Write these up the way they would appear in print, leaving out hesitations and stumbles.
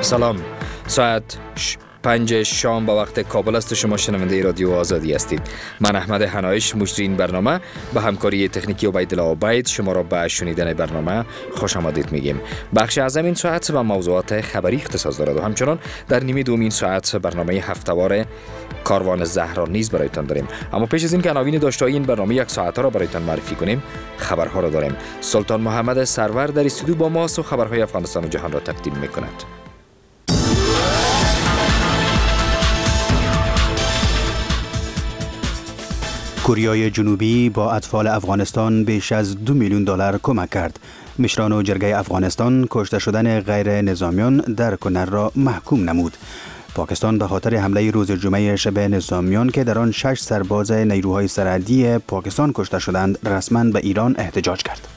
سلام. ساعت 5 شام با وقت کابل است. شما شنونده رادیو آزادی هستید. من احمد حنایش مجری این برنامه با همکاری تکنیکی عبیدالله عبید شما را به شنیدن برنامه خوش آمدید میگیم. بخش اعظم این ساعت و موضوعات خبری اختصاص دارد و همچنان در نیمه دوم ساعت برنامه هفته‌وار کاروان زهرا نیز برایتان داریم. اما پیش از این که عناوین داشته این برنامه یک ساعته را برایتان معرفی کنیم، خبرها را داریم. سلطان محمد سرور در استودیو با ماست و خبرهای افغانستان و جهان را تقدیم میکند. کره جنوبی با اطفال افغانستان بیش از $2 میلیون کمک کرد. مشران و جرگه افغانستان کشته شدن غیر نظامیان در کنر را محکوم نمود. پاکستان به خاطر حمله روز جمعه شب نظامیان که در آن 6 سرباز نیروهای سرحدی پاکستان کشته شدند رسما به ایران احتجاج کرد.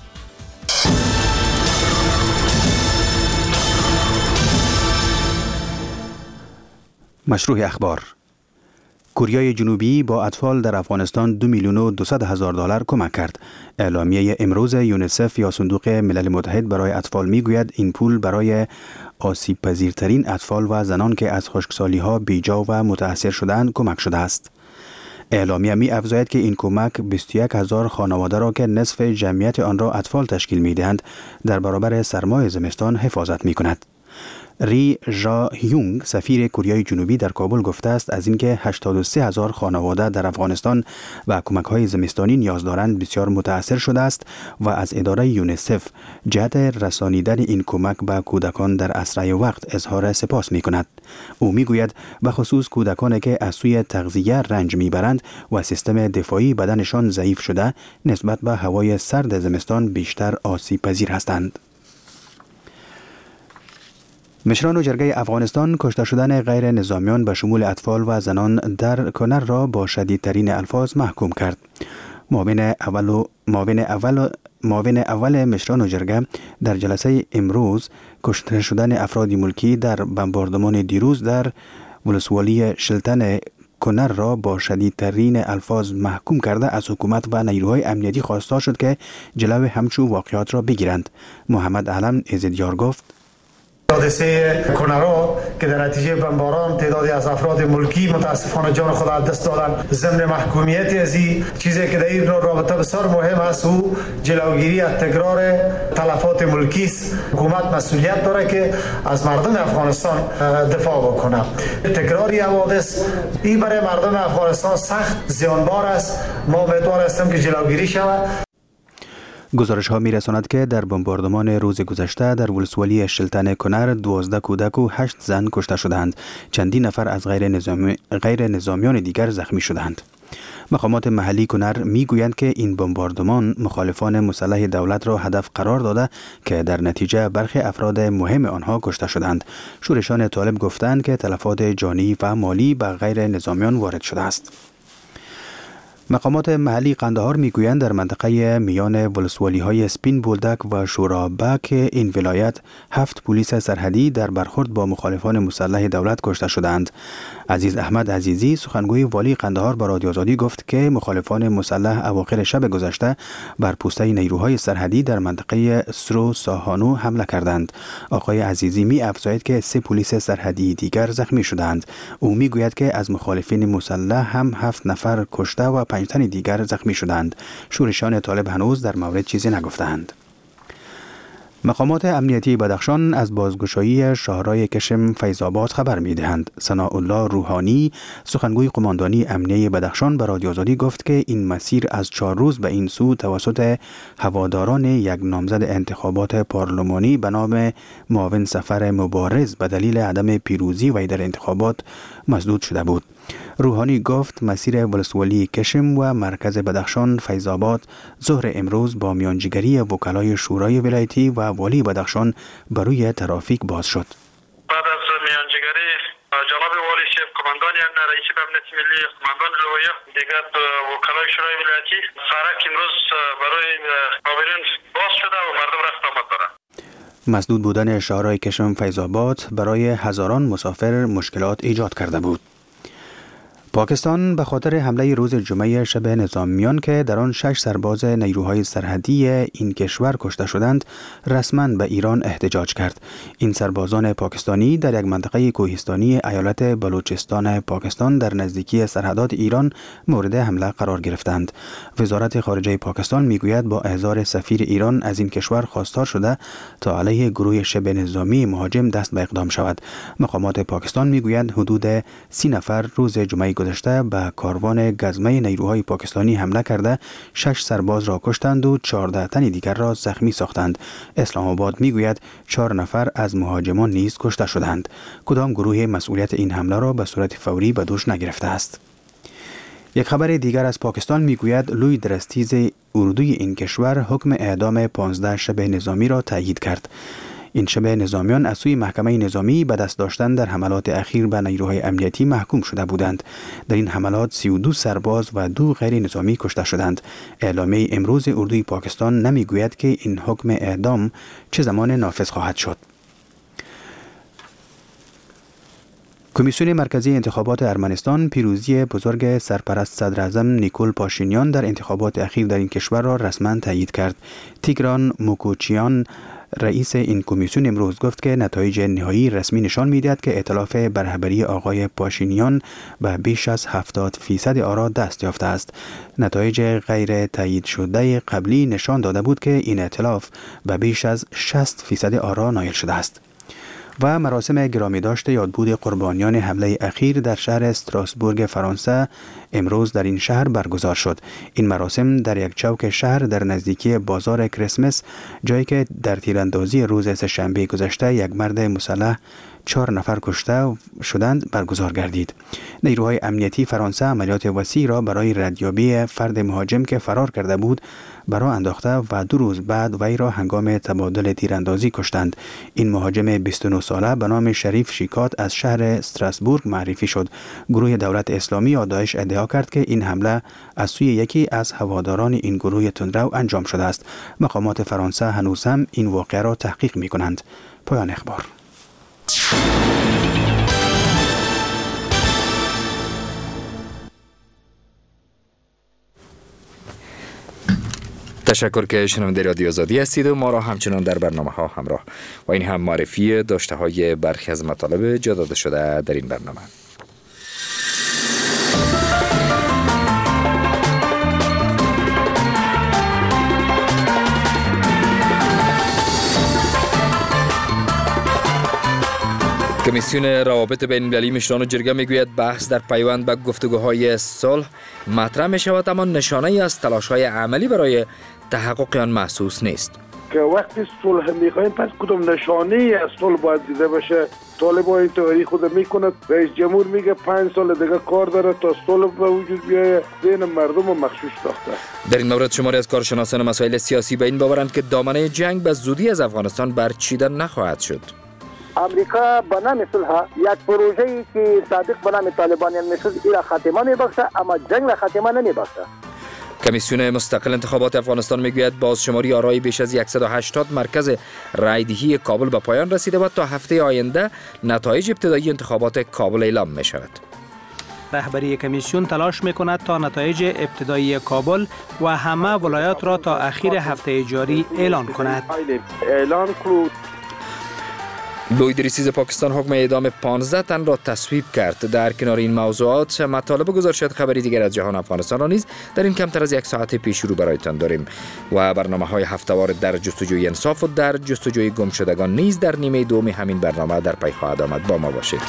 مشروع اخبار. کره جنوبی با اطفال در افغانستان $2 میلیون و 200 هزار کمک کرد. اعلامیه امروز یونیسف یا صندوق ملل متحد برای اطفال میگوید این پول برای آسیب پذیرترین اطفال و زنان که از خشکسالی ها بیجا و متاثر شدند کمک شده است. اعلامیه می افزاید که این کمک 21,000 خانواده را که نصف جمعیت آن را اطفال تشکیل می دهند در برابر سرمای زمستان حفاظت می کند. ری ژا هیونگ سفیر کره جنوبی در کابل گفته است از اینکه 83,000 خانواده در افغانستان و کمک‌های زمستانی نیاز دارند بسیار متاثر شده است و از اداره یونیسف جهت رسانیدن این کمک به کودکان در اسرع وقت اظهار سپاس می‌کند. او می‌گوید به خصوص کودکانی که از سوی تغذیه رنج می‌برند و سیستم دفاعی بدنشان ضعیف شده نسبت به هوای سرد زمستان بیشتر آسیب پذیر هستند. مشران و جرگه افغانستان کشته شدن غیر نظامیان به شمول اطفال و زنان در کنر را با شدیدترین الفاظ محکوم کرد. معاون اول مشران و جرگه در جلسه امروز کشته شدن افراد ملکی در بمباردمان دیروز در ولسوالی شلتن کنر را با شدیدترین الفاظ محکوم کرده از حکومت و نیروهای امنیتی خواسته شد که جلوی همچون واقعات را بگیرند. محمد علم عزیزیار گفت حادثه کنرا که در نتیجه بمباران تعدادی از افراد ملکی متاسفانه جان خود از دست دادن ضمن محکومیت از این چیزی که در این رابطه بسیار مهم است او جلوگیری از تکرار تلفات ملکی است. حکومت مسئولیت داره که از مردم افغانستان دفاع بکنه. تکراری حوادث این برای مردم افغانستان سخت زیانبار است. ما امیدوار هستیم که جلوگیری شود. گزارش ها می رساند که در بمباردمان روز گذشته در ولسوالی شلتن کنر 12 کودک و 8 زن کشته شدند. چندین نفر از غیر نظامیان دیگر زخمی شدند. مقامات محلی کنر می گویند که این بمباردمان مخالفان مسلح دولت را هدف قرار داده که در نتیجه برخی افراد مهم آنها کشته شدند. شورشان طالب گفتند که تلفات جانی و مالی به غیر نظامیان وارد شده است. مقامات محلی قندهار میگویند در منطقه میان ولسوالی های سپین بولدک و شورابک این ولایت 7 پلیس سرحدی در برخورد با مخالفان مسلح دولت کشته شدند. عزیز احمد عزیزی سخنگوی والی قندهار با رادیو آزادی گفت که مخالفان مسلح اواخر شب گذشته بر پوسته نیروهای سرحدی در منطقه سرو ساهانو حمله کردند. آقای عزیزی می افزاید که 3 پلیس سرحدی دیگر زخمی شدند. او میگوید که از مخالفین مسلح هم 7 نفر کشته و 5 تن دیگر زخمی شدند. شورشان طالب هنوز در مورد چیزی نگفتند. مقامات امنیتی بدخشان از بازگشایی شاهرای کشم فیض‌آباد خبر می‌دهند. ثناءالله روحانی سخنگوی قماندانی امنیه بدخشان به رادیو آزادی گفت که این مسیر از 4 روز به این سو توسط هواداران یک نامزد انتخابات پارلمانی به نام معاون سفر مبارز به دلیل عدم پیروزی وی در انتخابات مسدود شده بود. روحانی گفت مسیر ولسوالی کشم و مرکز بدخشان فیض‌آباد ظهر امروز با میانجیگری وکلای شورای ولایتی و والی بدخشان بروی ترافیک باز شد. بعد از میانجیگری جناب والی شیف قماندان رئیس امنیت ملی قماندان لویه دیگر وکلای شورای ولایتی سرک امروز برای معاونین باز شده و مردم رفت آمد دارند. مسدود بودن شاهرای کشم فیض‌آباد برای هزاران مسافر مشکلات ایجاد کرده بود. پاکستان به خاطر حمله روز جمعه شب نظامیان که در آن 6 سرباز نیروهای سرحدی این کشور کشته شدند رسما به ایران احتجاج کرد. این سربازان پاکستانی در یک منطقه کوهستانی ایالت بلوچستان پاکستان در نزدیکی سرحدات ایران مورد حمله قرار گرفتند. وزارت خارجه پاکستان میگوید با احضار سفیر ایران از این کشور خواستار شده تا علیه گروه شبه نظامی مهاجم دست به اقدام شود. مقامات پاکستان میگوید حدود 30 نفر روز جمعه گذشته به کاروان گزمه نیروهای پاکستانی حمله کرده 6 سرباز را کشتند و 14 تن دیگر را زخمی ساختند. اسلام آباد میگوید 4 نفر از مهاجمان نیز کشته شدند. کدام گروه مسئولیت این حمله را به صورت فوری به دوش نگرفته است. یک خبر دیگر از پاکستان میگوید لوی درستیز اردوی این کشور حکم اعدام 15 شبه نظامی را تایید کرد. این شبه نظامیان از سوی محکمه نظامی به دست داشتن در حملات اخیر به نیروهای امنیتی محکوم شده بودند. در این حملات 32 سرباز و 2 غیر نظامی کشته شدند. اعلامیه امروز اردوی پاکستان نمیگوید که این حکم اعدام چه زمان نافذ خواهد شد. کمیسیون مرکزی انتخابات ارمنستان پیروزی بزرگ سرپرست صدر اعظم نیکول پاشینیان در انتخابات اخیر در این کشور را رسما تایید کرد. تیگران موکوچیان رئیس این کمیسیون امروز گفت که نتایج نهایی رسمی نشان می‌دهد که ائتلاف برهبری آقای پاشینیان به بیش از 70% آرا دست یافته است. نتایج غیر تایید شده قبلی نشان داده بود که این ائتلاف به بیش از 60% آرا نایل شده است. و مراسم گرامی داشته یادبود قربانیان حمله اخیر در شهر استراسبورگ فرانسه امروز در این شهر برگزار شد. این مراسم در یک چوک شهر در نزدیکی بازار کریسمس، جایی که در تیراندازی روز سه‌شنبه گذشته یک مرد مسلح 4 نفر کشته شدند برگزار گردید. نیروهای امنیتی فرانسه عملیات وسیع را برای ردیابی فرد مهاجم که فرار کرده بود برا انداخته و 2 روز بعد وی را هنگام تبادل تیراندازی کشتند. این مهاجم 29 ساله به نام شریف شیکات از شهر استراسبورگ معرفی شد. گروه دولت اسلامی یا داعش ادعا کرد که این حمله از سوی یکی از هواداران این گروه تندرو انجام شده است. مقامات فرانسه هنوز هم این واقعه را تحقیق می کنند. پایان اخبار. تشکر که شنونده رادیو آزادی هستید و ما را همچنان در برنامه ها همراه و این هم معرفی داشته های برخی از مطالب جا داده شده در این برنامه. کمیسیون روابط بین المللی مشران جرگه میگوید بحث در پیوند به گفتگوهای صلح مطرح می شود، اما نشانه‌ای از تلاش‌های عملی برای تحقق آن محسوس نیست. که وقتی صلح می‌خوایم پس کدام نشانه‌ای از صلح باید دیده بشه؟ طالبان این تئوری خود میکنه، رئیس جمهور میگه 5 سال دیگه کار داره تا صلح به وجود بیاید، ذهن مردم رو مغشوش ساخته. در این مورد شماری از کارشناسان مسائل سیاسی به این باورند که دامنه جنگ به زودی از افغانستان برچیده نخواهد شد. امریکا به نام صلح یک پروژه‌ای که سابق به نام طالبانیان میشد ایرا خاتمه میبخشه، اما جنگ را خاتمه نمیبخشه. کمیسیون مستقل انتخابات افغانستان میگوید بازشماری آرای بیش از 180 مرکز رایدهی کابل به پایان رسیده و تا هفته آینده نتایج ابتدایی انتخابات کابل اعلام می شود. رهبری کمیسیون تلاش میکند تا نتایج ابتدایی کابل و همه ولایات را تا اخیر هفته جاری اعلان کند. لوی درستیز پاکستان حکم اعدام 15 تن را تصویب کرد. در کنار این موضوعات مطالب گزارشات خبری دیگر از جهان افغانستان را نیز در این کمتر از 1 ساعت پیش رو برایتان داریم و برنامه‌های هفته‌وار در جستجوی انصاف و در جستجوی گمشدگان نیز در نیمه دوم همین برنامه در پی خواهد آمد. با ما باشید.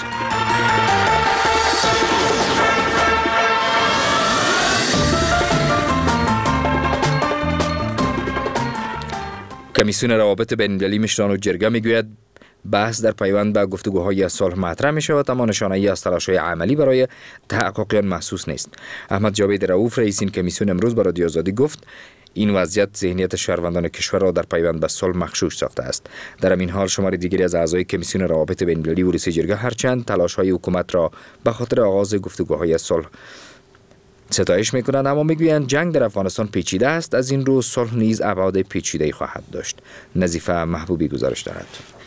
کمیسیون روابط بین المللی مشران جرگه میگوید بحث در پیوند به گفتگوهای صلح مطرح می شود، اما نشانه‌ای از تلاش‌های عملی برای تحقق آن محسوس نیست. احمد جاوید رؤوف رئیس این کمیسیون امروز با رادیو آزادی گفت این وضعیت ذهنیت شهروندان کشور را در پیوند به صلح مغشوش ساخته است. در همین حال شماری دیگری از اعضای کمیسیون روابط بین المللی و رئیس جرگه هرچند تلاش‌های حکومت را به خاطر آغاز گفتگوهای صلح ستایش میکنند، اما میگویند جنگ در افغانستان پیچیده است. از این رو صلح نیز ابعاد پیچیده‌ای خواهد داشت. نظیفه محبوبی گزارش دارد.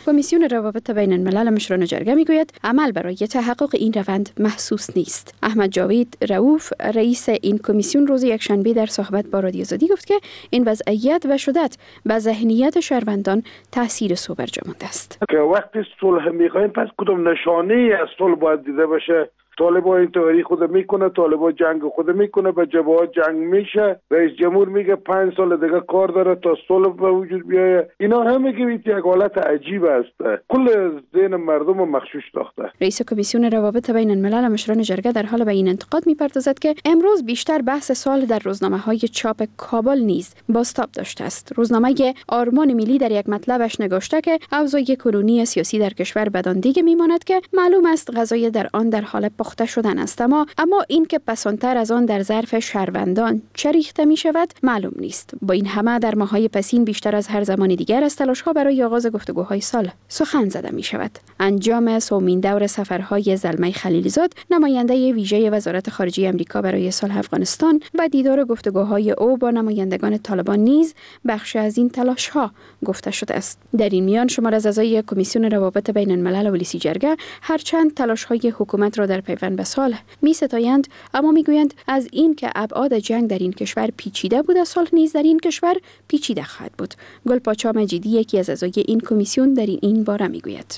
کمیسیون روابط بین الملل مشران جرگه میگوید عمل برای تحقق این روند محسوس نیست. احمد جاوید رؤوف رئیس این کمیسیون روز یکشنبه در صحبت با رادیو آزادی گفت که این وضعیت و شدت به ذهنیت شهروندان تاثیر سو برجامانده است. که وقتی صلح میخوایم پس کدام نشانه از صلح باید دیده باشه؟ طالبان این تئوری خود میکنه، طالبان جنگ خود میکنه، به جبهات جنگ میشه، رئیس جمهور میگه 5 سال دیگه کار داره تا صلح به وجود بیایه. اینا همه که یک حالت عجیب است، کل ذهن مردم رو مغشوش ساخته. رئیس کمیسیون روابط بین الملل مشران جرگه در حال به این انتقاد میپردازد که امروز بیشتر بحث صلح در روزنامه‌های چاپ کابل نیز بازتاب داشته است. روزنامه آرمان ملی در یک مطلبش نگاشته که اوضاع کنونی سیاسی در کشور بدان دیگه میماند که معلوم است غذای در آن در حال پخته شدن است، اما این که پسانتر از آن در ظرف شهروندان چه ریخته می شود معلوم نیست. با این همه در ماه‌های پسین بیشتر از هر زمان دیگر از تلاش‌ها برای آغاز گفتگوهای صلح سخن زده می شود. انجام سومین دور سفرهای زلمه خلیلزاد نماینده ویژه وزارت خارجه آمریکا برای صلح افغانستان و دیدار گفتگوهای او با نمایندگان طالبان نیز بخش از این تلاش‌ها گفته شده است. در این میان شمار از اعضای کمیسیون روابط بین الملل ولسی جرگه هرچند تلاش‌های حکومت را در پیوند به صلح می‌ستایند، اما میگویند از این که ابعاد جنگ در این کشور پیچیده بود، صلح نیز در این کشور پیچیده خواهد بود. گلپاچا مجیدی یکی از اعضای این کمیسیون در این باره میگوید: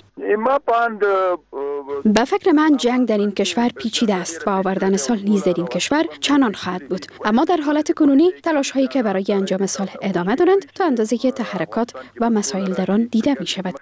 به فکر من جنگ در این کشور پیچیده است و آوردن صلح نیز در این کشور چنان خواهد بود، اما در حالت کنونی تلاش‌هایی که برای انجام صلح ادامه دارند تا اندازه تحرکات و مسائل در آن دیده می شود.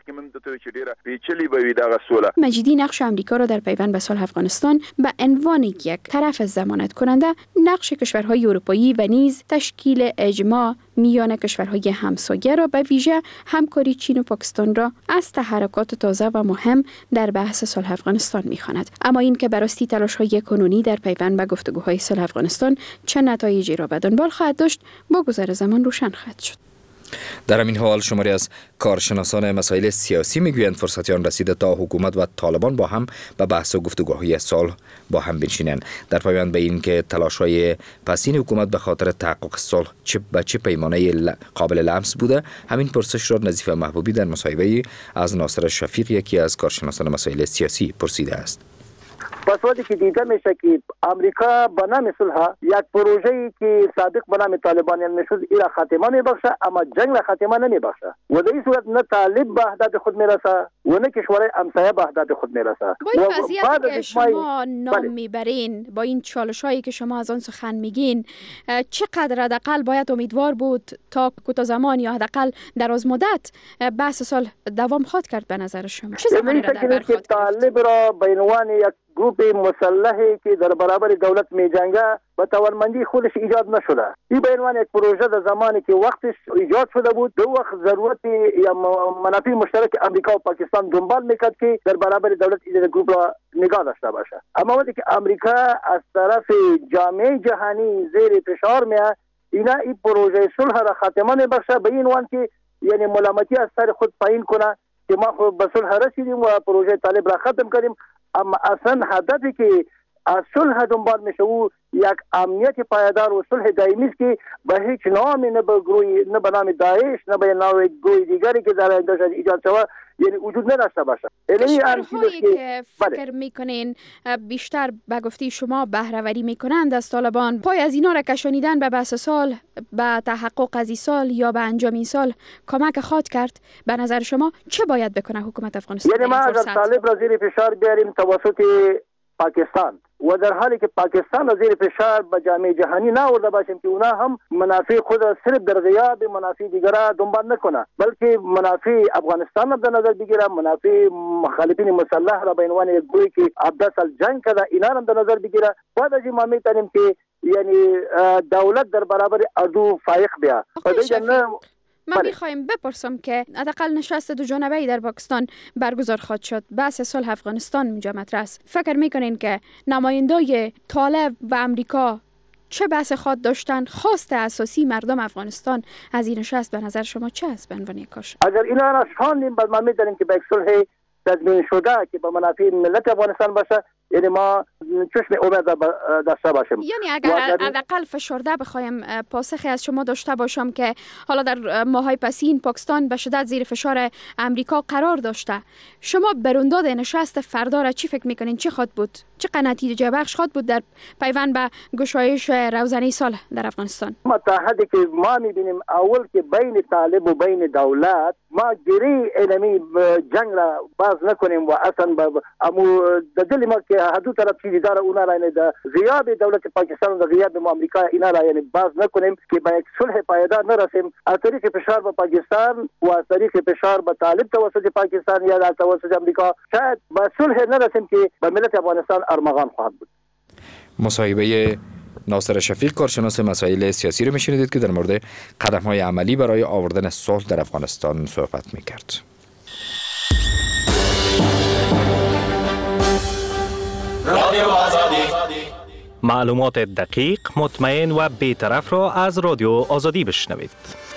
مجیدی نقش آمریکا را در پیوند به صلح افغانستان به عنوان یک طرف ضمانت کننده نقش کشورهای اروپایی و نیز تشکیل اجماع میان کشورهای همسایه را به ویژه همکاری چین و پاکستان را از تحرکات تازه و مهم در بحث صلح افغانستان می‌خواند. اما این که براستی تلاش‌های کنونی در پیوند به گفتگوهای صلح افغانستان چه نتایجی را به دنبال خواهد داشت با گذر زمان روشن خواهد شد. در همین حال شماری از کارشناسان مسائل سیاسی میگویند فرصتی آن رسیده تا حکومت و طالبان با هم به بحث و گفتگوهای صلح با هم بنشینند. در پایان به این که تلاش‌های پسین حکومت به خاطر تحقق صلح چه پیمانه قابل لمس بوده، همین پرسش را نظیف محبوبی در مصاحبه‌ای از ناصر شفیق یکی از کارشناسان مسائل سیاسی پرسیده است. بسواتی که دیده میشه که امریکا به نام صلح یک پروژه‌ای که سابق به نام طالبانیان میشد ایرا خاتمه میبخشه، اما جنگ را خاتمه نمیبخشه و در این صورت نه طالب به اهداف خود میرسه و نه کشورهای همسایه به اهداف خود میرسه. با این وضعیتی که شما نام میبرین، با این چالش‌هایی که شما از آن سخن میگین، چقدر حداقل باید امیدوار بود تا کوتاه زمان یا حداقل دراز مدت بحث صلح دوام خواهد کرد به نظر شما؟ چه زمانی را در بر خواهد طالب را به عنوان یک گروپ مسلحی که در برابر دولت می جنگه و توانمندی خودش ایجاد نشده. این به عنوان یک پروژه در زمانی که وقتش ایجاد شده بود، دو وقت ضرورت یا منافع مشترک امریکا و پاکستان دنبال میکرد که در برابر دولت این گروپ را نگاه داشته باشه. اما وقتی که امریکا از طرف جامعه جهانی زیر فشار میاد، اینا این پروژه صلح را خاتمه میبخشه به این عنوان که یعنی ملامتی از سر خود پایین کنه که ما به صلح رسیدیم و پروژه طالب را ختم کردیم. اما اصلا هدفی که از صلح دنبال میشه او یک امنیت پایدار و صلح دائمی است که به هیچ نامی نه به نام داعش نه به نام گروه دیگری که در آینده ایجاد شود یعنی وجود نداشته باشه. کشورهایی که فکر میکنین بیشتر به گفته شما بهره‌وری میکنند از طالبان، پای از اینا را کشانیدن به بحث صلح، به تحقق از این صلح یا به انجام این صلح کمک خواهد کرد. به نظر شما چه باید بکنه حکومت افغانستان؟ یعنی ما از طالب را زیر فشار بیاریم توسط پاکستان و در حالی که پاکستان را زیر فشار به جامعه جهانی نآورده باشیم که اونا هم منافع خود را صرف در غیاب منافع دیگر را دنبال نکنه، بلکه منافع افغانستان را در نظر بگیره، منافع مخالفین مسلح را به عنوان یک گروهی که 17 سال جنگ کرده اینا را در نظر بگیره. بعد از این ما می‌تونیم که یعنی دولت در برابر اردو فایق بیا. من میخوایم بپرسم که حداقل نشست دو جانبه‌ای در پاکستان برگزار خواهد شد، بحث صلح افغانستان اینجا مطرح است. فکر میکنین که نمایندای طالب و امریکا چه بحث خواهد داشتن؟ خواست اساسی مردم افغانستان از این نشست به نظر شما چه است به عنوان کاش؟ اگر اینا را شاندیم بعد ما میدونیم که به صلح تضمین شده که با منافع ملت افغانستان باشه، یعنی ما چشم امید داشته باشیم. یعنی اگر حداقل فشرده بخوایم پاسخی از شما داشته باشم که حالا در ماهای پسین پاکستان به شدت زیر فشار امریکا قرار داشته، شما برونداد نشست فردا را چی فکر میکنین؟ چی خواهد بود؟ چه نتیجه بخش خواهد بود در پیوند به گشایش روزانه صلح در افغانستان؟ متحدی که ما میبینیم اول که بین طالب و بین دولت ما گری اینمی جنگ را باز نکنیم و اصلا امو د دل ما که هدو طرف چیزی داره اونا را د غیاب دولت پاکستان و غیاب امریکا اینا را یعنی باز نکنیم که به یک صلح پایدار نرسیم. از طریق فشار به پاکستان و از طریق فشار به طالب توسط پاکستان یا توسط امریکا شاید به صلح نرسیم که به ملت افغانستان ارمغان خواهد بود. مصاحبه ناصر شفیق کارشناس مسائل سیاسی رو میشنیدید که در مورد قدم‌های عملی برای آوردن صلح در افغانستان صحبت میکرد. رادیو آزادی، معلومات دقیق، مطمئن و بی‌طرف را از رادیو آزادی بشنوید.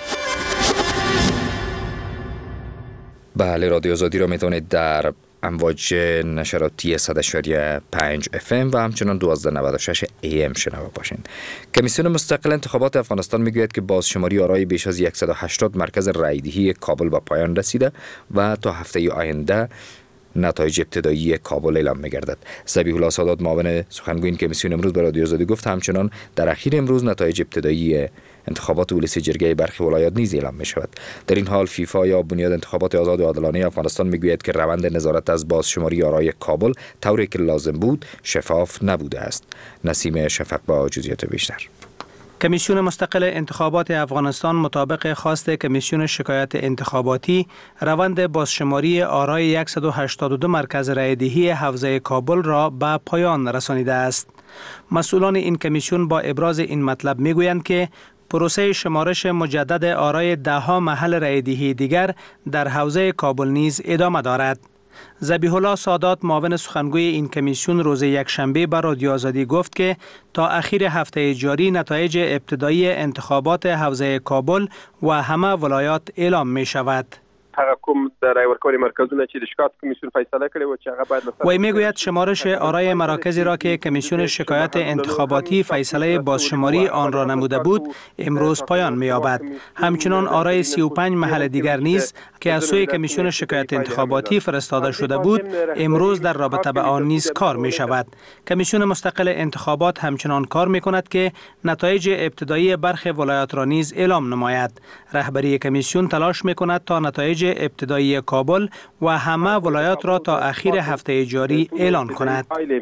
بله، رادیو آزادی را میتونید در امواج نشراتی 100.5 FM و همچنان 1296 AM شنوا باشین. کمیسیون مستقل انتخابات افغانستان میگوید که بازشماری آرای بیش از 180 مرکز رایدهی کابل به پایان رسیده و تا هفته آینده نتایج ابتدایی کابل اعلام می‌گردد. ذبیح الله سادات معاون سخنگوی این کمیسیون امروز به رادیو آزادی گفت همچنان در اخیر امروز نتایج ابتدایی انتخابات ولسی جرگه برخی ولایات نیز اعلام می‌شود. در این حال فیفا یا بنیاد انتخابات آزاد و عادلانه افغانستان میگوید که روند نظارت از بازشماری آرای کابل طوری که لازم بود شفاف نبوده است. نسیم شفق با جزئیات بیشتر. کمیسیون مستقل انتخابات افغانستان مطابق خواست کمیسیون شکایات انتخاباتی روند بازشماری آرای 182 مرکز رایدهی حوزه کابل را به پایان رسانیده است. مسئولان این کمیسیون با ابراز این مطلب میگویند که پروسه شمارش مجدد آرای ده‌ها محل رایدهی دیگر در حوزه کابل نیز ادامه دارد. ذبیح الله سادات معاون سخنگوی این کمیسیون روز یکشنبه بر رادیو آزادی گفت که تا اخیر هفته جاری نتایج ابتدایی انتخابات حوزه کابل و همه ولایات اعلام می شود. هغه کوم د رای ورکولو مرکزونه چې د شکایت کمیسیون فیصله کړې و چې هغه باید وی میگوید شمارش آرای مراکزی را که کمیسیون شکایات انتخاباتی فیصله بازشماری آن را نموده بود امروز پایان می‌یابد. همچنان آرای 35 محل دیگر نیز که از سوی کمیسیون شکایات انتخاباتی فرستاده شده بود امروز در رابطه به آن نیز کار می شود. کمیسیون مستقل انتخابات همچنان کار می کند که نتایج ابتدایی برخی ولایات را نیز اعلام نماید. رهبری کمیسیون تلاش می کند تا نتایج ابتدایی کابل و همه ولایات را تا اخیر هفته جاری اعلان کند.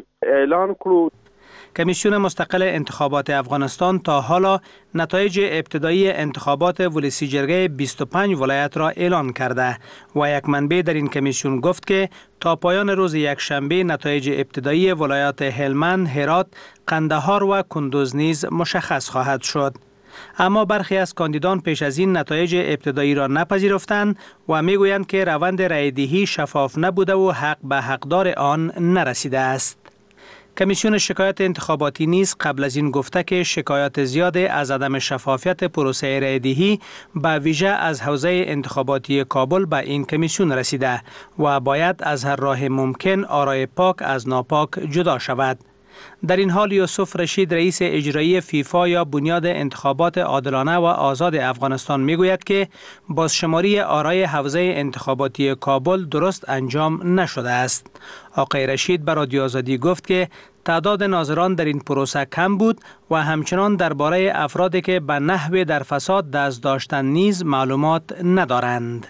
کمیسیون مستقل انتخابات افغانستان تا حالا نتایج ابتدایی انتخابات ولسی جرگه 25 ولایت را اعلان کرده و یک منبع در این کمیسیون گفت که تا پایان روز یکشنبه نتایج ابتدایی ولایات هلمند، هرات، قندهار و کندوز نیز مشخص خواهد شد. اما برخی از کاندیدان پیش از این نتایج ابتدایی را نپذیرفتند و میگویند که روند رایدهی شفاف نبوده و حق به حقدار آن نرسیده است. کمیسیون شکایات انتخاباتی نیز قبل از این گفته که شکایات زیاد از عدم شفافیت پروسه رایدهی به ویژه از حوزه انتخاباتی کابل به این کمیسیون رسیده و باید از هر راه ممکن آرای پاک از ناپاک جدا شود. در این حال یوسف رشید رئیس اجرایی فیفا یا بنیاد انتخابات عادلانه و آزاد افغانستان میگوید که بازشماری آرای حوزه انتخاباتی کابل درست انجام نشده است. آقای رشید بر رادیو آزادی گفت که تعداد ناظران در این پروسه کم بود و همچنان درباره افرادی که به نحو در فساد دست داشتن نیز معلومات ندارند.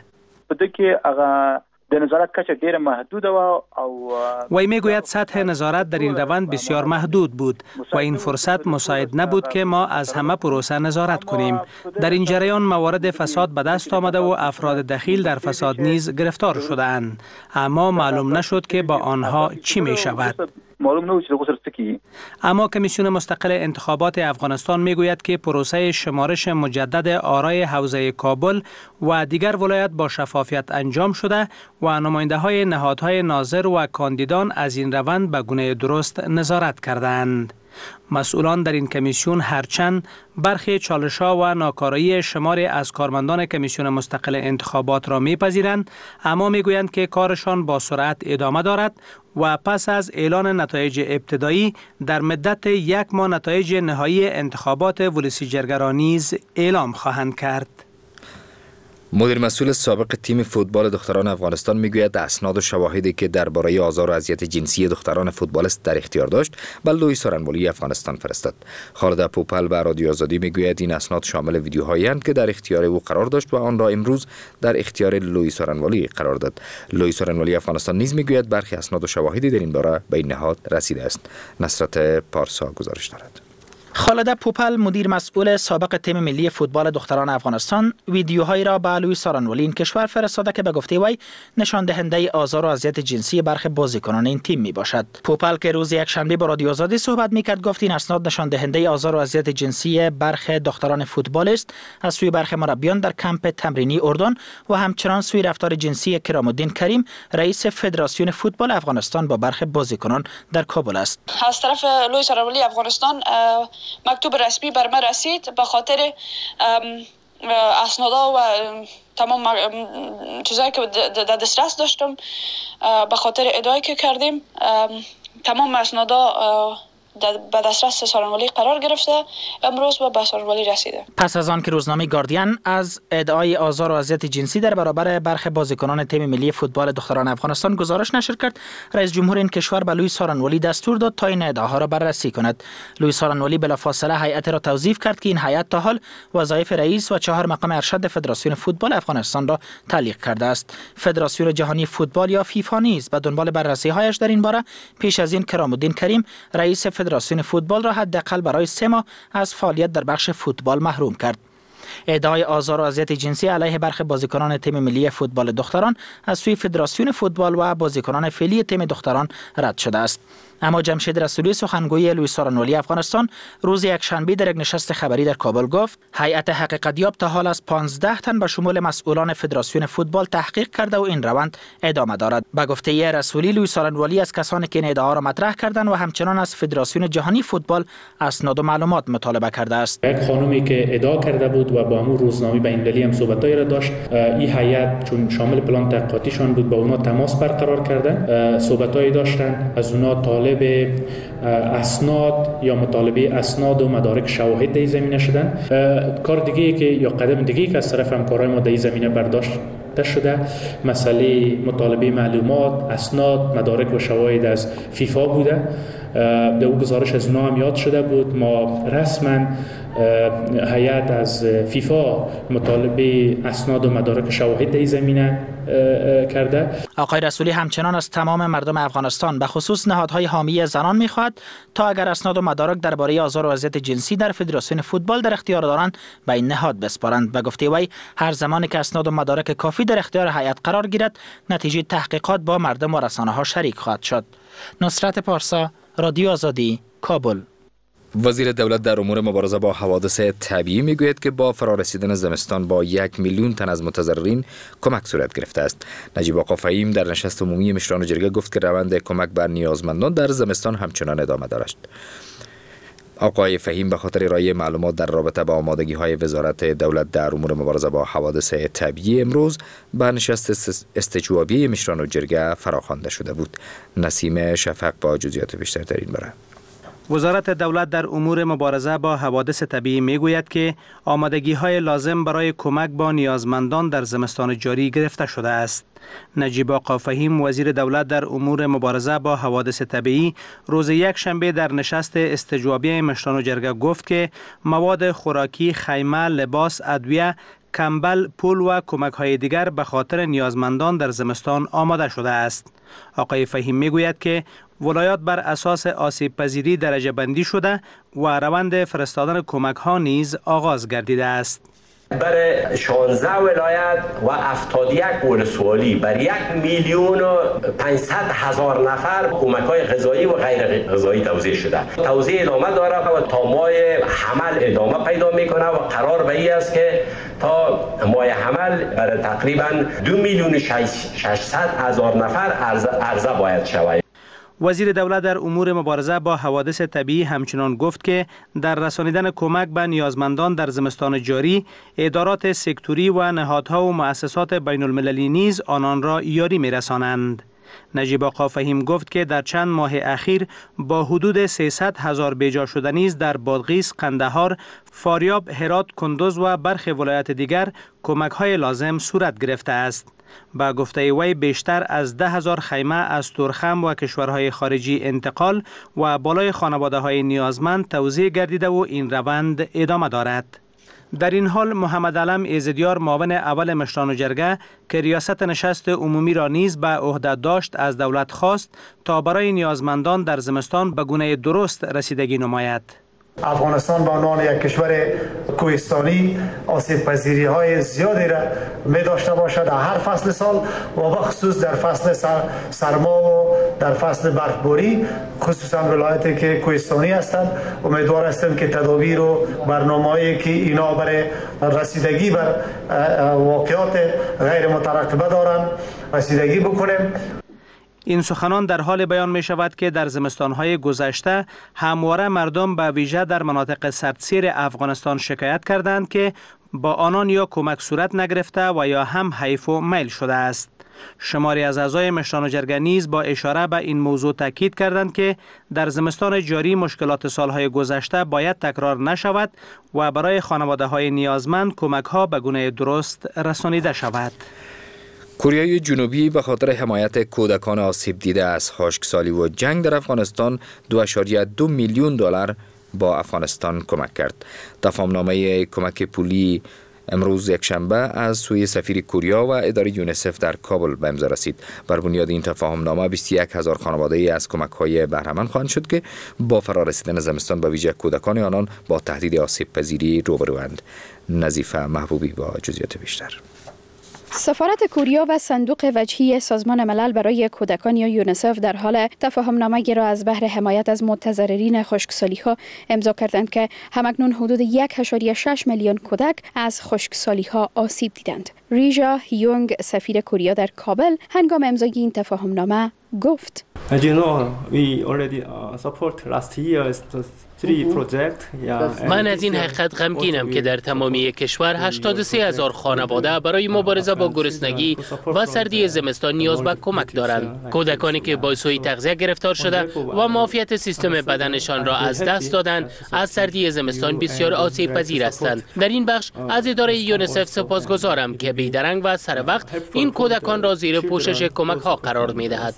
وی میگوید سطح نظارت در این روند بسیار محدود بود و این فرصت مساعد نبود که ما از همه پروسه نظارت کنیم. در این جریان موارد فساد به دست آمده و افراد دخیل در فساد نیز گرفتار شده‌اند، اما معلوم نشد که با آنها چی می شود. اما کمیسیون مستقل انتخابات افغانستان میگوید که پروسه شمارش مجدد آرای حوزه کابل و دیگر ولایت با شفافیت انجام شده و نماینده های نهادهای ناظر و کاندیدان از این روند به گونه درست نظارت کردند. مسئولان در این کمیسیون هرچند برخی چالش‌ها و ناکارایی شماری از کارمندان کمیسیون مستقل انتخابات را می‌پذیرند، اما می‌گویند که کارشان با سرعت ادامه دارد و پس از اعلان نتایج ابتدایی در مدت 1 ماه نتایج نهایی انتخابات ولسی جرگه را نیز اعلام خواهند کرد. مدیر مسئول سابق تیم فوتبال دختران افغانستان میگوید اسناد و شواهدی که درباره آزار و اذیت جنسی دختران فوتبالیست در اختیار داشت به لوی سارنوالی افغانستان فرستاد. خالد پوپل به رادیو آزادی میگوید این اسناد شامل ویدیوهایی اند که در اختیار او قرار داشت و آن را امروز در اختیار لوی سارنوالی قرار داد. لوی سارنوالی افغانستان نیز میگوید برخی اسناد و شواهدی در این باره به این نهاد رسیده است. نصرت پارسا گزارش دارد. خالد پوپل مدیر مسئول سابق تیم ملی فوتبال دختران افغانستان ویدیوهایی را به لوی سارنوالی این کشور فرستاده که به گفته وی نشان دهنده آزار و اذیت جنسی برخی بازیکنان این تیم می باشد. پوپل که روز یکشنبه با رادیو آزادی صحبت میکرد گفت این اسناد نشان دهنده آزار و اذیت جنسی برخی دختران فوتبال است از سوی برخی مربیان در کمپ تمرینی اردن و همچنان سوی رفتار جنسی کرام الدین کریم رئیس فدراسیون فوتبال افغانستان با برخی بازیکنان در کابل است. از طرف لوی سارنوالی افغانستان مکتوب رسمی بر من رسید به خاطر اسنادا و تمام چیزایی که در دسترس داشتم به خاطر ادعایی که کردیم تمام اسنادا به دسترس سارنوالی قرار گرفته امروز و به سارنوالی رسیده. پس از آن که روزنامه گاردین از ادعای آزار و اذیت جنسی در برابر برخی بازیکنان تیم ملی فوتبال دختران افغانستان گزارش نشر کرد، رئیس جمهور این کشور به لوی سارنوالی دستور داد تا این ادعاها را بررسی کند. لوی سارنوالی بلافاصله هیئت را توظیف کرد که این هیئت تا حال وظایف رئیس و 4 مقام ارشد فدراسیون فوتبال افغانستان را تعلیق کرده است. فدراسیون جهانی فوتبال یا فیفا نیز به دنبال بررسی‌هایش در این باره پیش از این کرام الدین کریم رئیس فدراسیون فوتبال را حداقل برای 3 ماه از فعالیت در بخش فوتبال محروم کرد. ادعای آزار و اذیت جنسی علیه برخی بازیکنان تیم ملی فوتبال دختران از سوی فدراسیون فوتبال و بازیکنان فعلی تیم دختران رد شده است. اما جمشید رسولی سخنگوی لوی سارنوالی افغانستان روز یکشنبه در یک نشست خبری در کابل گفت هیئت حقیقتیاب تا حال از 15 تن به شمول مسئولان فدراسیون فوتبال تحقیق کرده و این روند ادامه دارد. به گفته رسولی لوی سارنوالی از کسانی که این ادعا را مطرح کردند و همچنان از فدراسیون جهانی فوتبال اسناد و معلومات مطالبه کرده است. یک خانمی که ادعا کرده بود و با همون روزنامه بین‌المللی هم صحبتایی را داشت، این هیئت چون شامل پلان تحقیقاتیشان بود با اونا تماس برقرار کردن، صحبتایی داشتن، از اونا طالب اسناد یا مطالبه اسناد و مدارک شواهد در این زمینه شدن. کار دیگه که یا قدم دیگه که از طرف همکارای ما در این زمینه برداشته شده مسئله مطالبه معلومات، اسناد، مدارک و شواهد از فیفا بوده. در او گزارش از اونا هم یاد شده بود. ما رسما هیئت از فیفا مطالبه اسناد و مدارک شواهد در این زمینه کرده. آقای رسولی همچنان از تمام مردم افغانستان به خصوص نهادهای حامی زنان می‌خواهد تا اگر اسناد و مدارک درباره آزار و اذیت جنسی در فدراسیون فوتبال در اختیار دارند به این نهاد بسپارند. به گفته وی هر زمانی که اسناد و مدارک کافی در اختیار هیئت قرار گیرد نتیجه تحقیقات با مردم و رسانه‌ها شریک خواهد شد. نصرت پارسا، رادیو آزادی، کابل. وزیر دولت در امور مبارزه با حوادث طبیعی میگوید که با فرارسیدن زمستان با 1 میلیون تن از متضررین کمک صورت گرفته است. نجیب آقا فهیم در نشست عمومی مشران جرگه گفت که روند کمک بر نیازمندان در زمستان همچنان ادامه دارد. آقای فهیم به خاطر ارائه معلومات در رابطه با آمادگی‌های وزارت دولت در امور مبارزه با حوادث طبیعی امروز به نشست استجوابی مشران جرگه فراخوانده شده بود. نسیم شفق با جزئیات بیشتر در این باره. وزارت دولت در امور مبارزه با حوادث طبیعی میگوید که آمادگی‌های لازم برای کمک با نیازمندان در زمستان جاری گرفته شده است. نجیب آقا فهیم وزیر دولت در امور مبارزه با حوادث طبیعی روز یکشنبه در نشست استجوابی مشران جرگه گفت که مواد خوراکی، خیمه، لباس، ادویه، کمبل، پول و کمک‌های دیگر به خاطر نیازمندان در زمستان آماده شده است. آقای فهیم میگوید که ولایات بر اساس آسیب پذیری درجه بندی شده و روند فرستادن کمک ها نیز آغاز گردیده است. برای 16 ولایت و 71 ولسوالی بر 1,500,000 نفر کمک‌های غذایی و غیر غذایی توزیع شده. توزیع ادامه داره و تا ماه حمل ادامه پیدا میکنه و قرار به این است که تا ماه حمل برای تقریبا 2,600,000 نفر عرضه باید شود. وزیر دولت در امور مبارزه با حوادث طبیعی همچنان گفت که در رسانیدن کمک به نیازمندان در زمستان جاری، ادارات سکتوری و نهادها و مؤسسات بین المللی نیز آنان را یاری می‌رسانند. نجیب آقا فهیم گفت که در چند ماه اخیر با حدود 300,000 بیجا شده نیز در بادغیس، قندهار، فاریاب، هرات، کندوز و برخی ولایات دیگر کمک‌های لازم صورت گرفته است. با گفته وی بیشتر از 10,000 خیمه از تورخم و کشورهای خارجی انتقال و بالای خانواده‌های نیازمند توزیع گردیده و این روند ادامه دارد. در این حال محمد علم ایزدیار معاون اول مشران جرگه که ریاست نشست عمومی را نیز به عهده داشت از دولت خواست تا برای نیازمندان در زمستان به گونه درست رسیدگی نماید. افغانستان به عنوان یک کشور کوهستانی آسیب پذیری های زیادی را می داشته باشد در هر فصل سال و بخصوص در فصل سرما و در فصل برفباری، خصوصا ولایتی که کوهستانی هستند. امیدوار هستیم که تدابیر و برنامه‌ای که اینا برای رسیدگی بر واقعات غیر مترقبه دارند رسیدگی بکنیم. این سخنان در حال بیان می شود که در زمستان‌های گذشته همواره مردم به ویژه در مناطق سردسیر افغانستان شکایت کردند که با آنان یا کمک صورت نگرفته و یا هم حیف و میل شده است. شماری از اعضای مشران جرگه نیز با اشاره به این موضوع تاکید کردند که در زمستان جاری مشکلات سالهای گذشته باید تکرار نشود و برای خانواده‌های نیازمند کمک‌ها به گونه درست رسانیده شود. کره جنوبی به خاطر حمایت کودکان آسیب دیده از خشکسالی و جنگ در افغانستان 2.2 میلیون دلار با افغانستان کمک کرد. تفاهمنامه کمک پولی امروز یکشنبه از سوی سفیر کره و اداره یونیسف در کابل به امضا رسید. بر بنیاد این تفاهمنامه 21,000 خانواده از کمک‌های بهره‌مند خواهند شد که با فرارسیدن زمستان به ویژه کودکان آنان با تهدید آسیب پذیری روبروند. نظیفه محبوبی با جزئیات بیشتر. سفارت کره و صندوق وجهی سازمان ملل برای کودکان یا یونیسف در حال تفاهمنامه را از بهر حمایت از متضررین خشکسالی‌ها امضا کردند که همکنون حدود 1.6 میلیون کودک از خشکسالی‌ها آسیب دیدند. ریژا هیونگ سفیر کره در کابل هنگام امضای این تفاهمنامه گفت: من از این حقیقت غمگینم که در تمامی کشور 83,000 خانواده برای مبارزه با گرسنگی و سردی زمستان نیاز به کمک دارند. کودکانی که با سوء تغذیه گرفتار شده و معافیت سیستم بدنشان را از دست دادند از سردی زمستان بسیار آسیب پذیر هستند. در این بخش از اداره یونیسف سپاسگزارم که بیدرنگ و سر وقت این کودکان را زیر پوشش کمک ها قرار می دهد.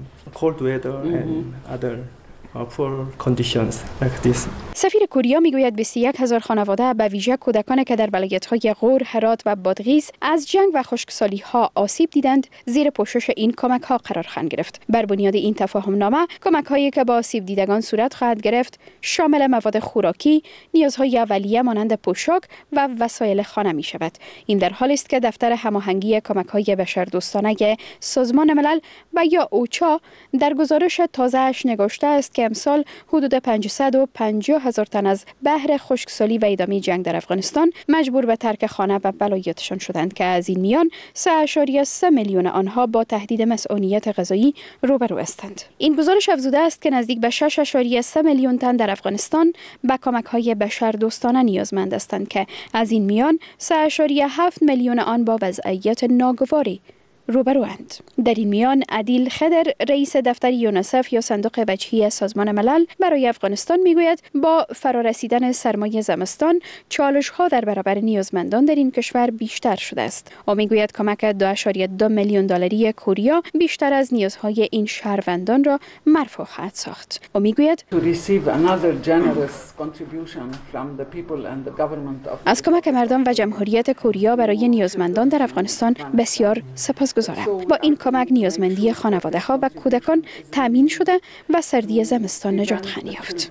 سفیر کره میگوید 21,000 خانواده به ویژه کودکان که در ولایت‌های غور، هرات و بادغیس از جنگ و خشکسالی‌ها آسیب دیدند زیر پوشش این کمک‌ها قرار خواهند گرفت. بر بنیاد این تفاهمنامه کمک‌هایی که با آسیب دیدگان صورت خواهد گرفت شامل مواد خوراکی، نیازهای اولیه مانند پوشاک و وسایل خانه می‌شود. این در حالی است که دفتر هماهنگی کمک‌های بشردوستانه سازمان ملل و یا اوچا در گزارش تازه‌اش نگاشته است که امسال حدود 550,000 تن از بحر خشکسالی و ادامه جنگ در افغانستان مجبور به ترک خانه و ولایتشان شدند که از این میان 3.3 میلیون آنها با تهدید مسئولیت غذایی روبرو هستند. این گزارش افزوده است که نزدیک به 6.3 میلیون تن در افغانستان به کمک‌های بشردوستانه نیازمند هستند که از این میان 3.7 میلیون آن با وضعیت ناگواری روبروند. در این میان عدیل خضر رئیس دفتر یونیسف یا صندوق وجهی سازمان ملل برای افغانستان میگوید با فرارسیدن سرمای زمستان چالش‌ها در برابر نیازمندان در این کشور بیشتر شده است. او میگوید کمک 2.2 میلیون دلاری کره بیشتر از نیازهای این شهروندان را مرفوع خواهد ساخت. او میگوید از کمک مردم و جمهوریت کره برای نیازمندان در افغانستان بسیار سپاسگزارم. با این کمک نیازمندی خانواده‌ها و کودکان تامین شده و سردی زمستان نجات خواهد یافت.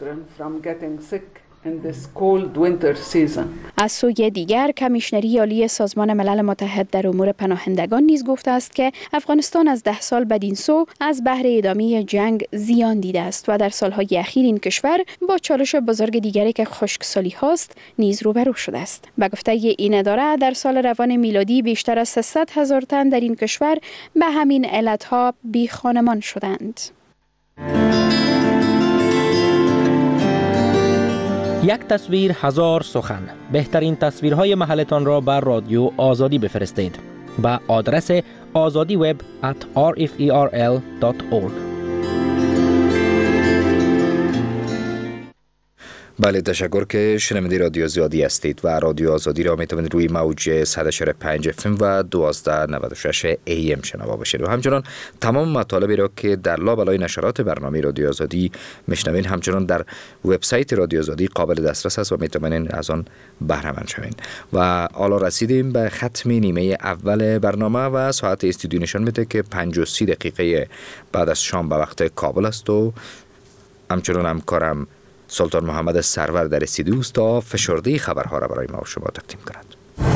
از سوی دیگر کمیشنری عالی سازمان ملل متحد در امور پناهندگان نیز گفته است که افغانستان از 10 سال بدین سو از بحر ادامه جنگ زیان دیده است و در سالهای اخیر این کشور با چالش بزرگ دیگری که خشکسالی هاست نیز روبرو شده است. به گفته این اداره در سال روان میلادی بیشتر از 300,000 تن در این کشور به همین علتها بی خانمان شدند. یک تصویر هزار سخن. بهترین تصویرهای محلتان را بر رادیو آزادی بفرستید به آدرس azadiweb@rferl.org. بله، تشکر که شنونده رادیو آزادی هستید و رادیو آزادی را می توانید روی موج 100.5 FM و 1296 AM شنوا باشید و همچنان تمام مطالبی را که در لابلای نشرات برنامه رادیو آزادی میشنوید همچنان در وبسایت رادیو آزادی قابل دسترس است و می توانید از آن بهره مند شوید. و حالا رسیدیم به ختم نیمه اول برنامه و ساعت استودیو نشان میده که 53 دقیقه بعد از شام به وقت کابل است و همچنان همکارم سلطان محمد سرور در استودیو است تا فشرده خبرها را برای ما و شما تقدیم کند.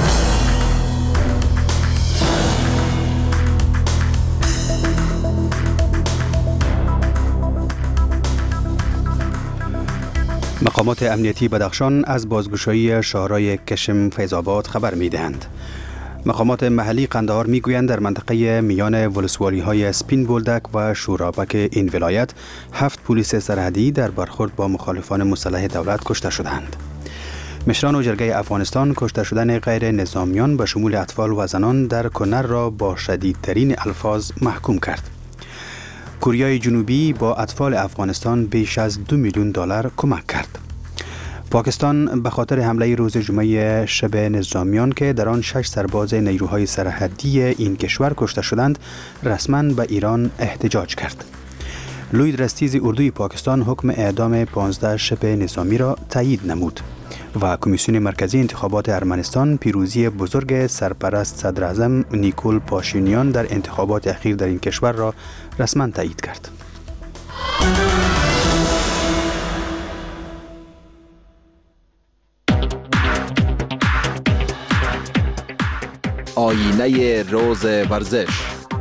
مقامات امنیتی بدخشان از بازگشایی شاهراه کشم فیض‌آباد خبر می‌دهند. مقامات محلی قندهار میگویند در منطقه میان ولسوالی‌های سپین بولدک و شورابک این ولایت 7 پلیس سرحدی در برخورد با مخالفان مسلح دولت کشته شدند. مشران و جرگه افغانستان کشته شدن غیر نظامیان به شمول اطفال و زنان در کنر را با شدیدترین الفاظ محکوم کرد. کره جنوبی با اطفال افغانستان بیش از $2 میلیون کمک کرد. پاکستان به خاطر حمله روز جمعه شب نظامیان که در آن 6 سرباز نیروهای سرحدی این کشور کشته شدند رسما به ایران احتجاج کرد. لوی درستیز اردوی پاکستان حکم اعدام 15 شب نظامی را تایید نمود و کمیسیون مرکزی انتخابات ارمنستان پیروزی بزرگ سرپرست صدر اعظم نیکول پاشینیان در انتخابات اخیر در این کشور را رسما تایید کرد. آینه روز ورزش.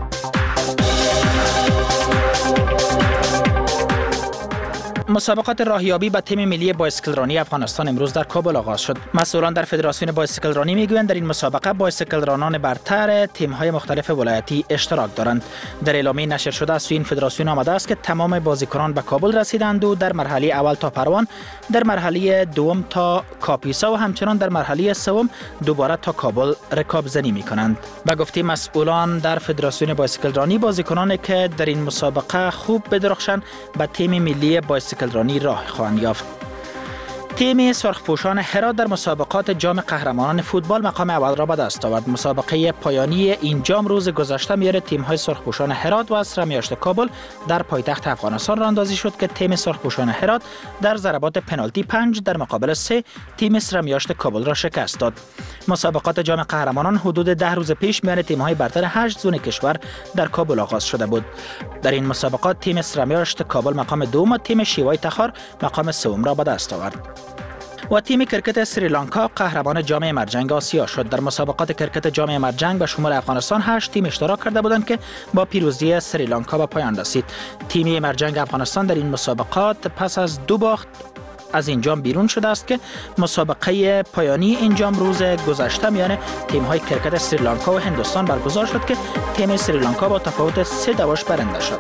مسابقات راهیابی به تیم ملی بایسکلرانی افغانستان امروز در کابل آغاز شد. مسئولان در فدراسیون بایسکلرانی میگویند در این مسابقه بایسکلرانان برتر تیم‌های مختلف ولایتی اشتراک دارند. در اعلامیه نشر شده از این فدراسیون آمده است که تمام بازیکنان به کابل رسیدند و در مرحله اول تا پروان، در مرحله دوم تا کاپیسا و همچنان در مرحله سوم دوباره تا کابل رکابزنی می‌کنند. به گفته مسئولان در فدراسیون بایسکلرانی، بازیکنانی که در این مسابقه خوب بدرخشند به تیم ملی بایسکلرانی راه خواهند یافت. تیم سرخپوشان هرات در مسابقات جام قهرمانان فوتبال مقام اول را به دست آورد. مسابقه پایانی این جام روز گذشته میان تیم‌های سرخپوشان هرات و اسرمیاشت کابل در پایتخت افغانستان راندازی شد که تیم سرخپوشان هرات در ضربات پنالتی 5 در مقابل 3 تیم اسرمیاشت کابل را شکست داد. مسابقات جام قهرمانان حدود 10 روز پیش میان تیم‌های برتر 8 زون کشور در کابل آغاز شده بود. در این مسابقات تیم اسرمیاشت کابل مقام دوم و تیم شیوای تخار مقام سوم را به دست آورد. و تیم کرکت سریلانکا قهرمان جام مرجنگ آسیا شد. در مسابقات کرکت جام مرجنگ به شمول افغانستان 8 تیم اشتراک کرده بودند که با پیروزی سریلانکا به پایان رسید. تیم مرجنگ افغانستان در این مسابقات پس از 2 باخت از این جام بیرون شده است که مسابقه پایانی این جام روز گذشته میان تیم‌های کرکت سریلانکا و هندوستان برگزار شد که تیم سریلانکا با تفاوت 3 دواش برنده شد.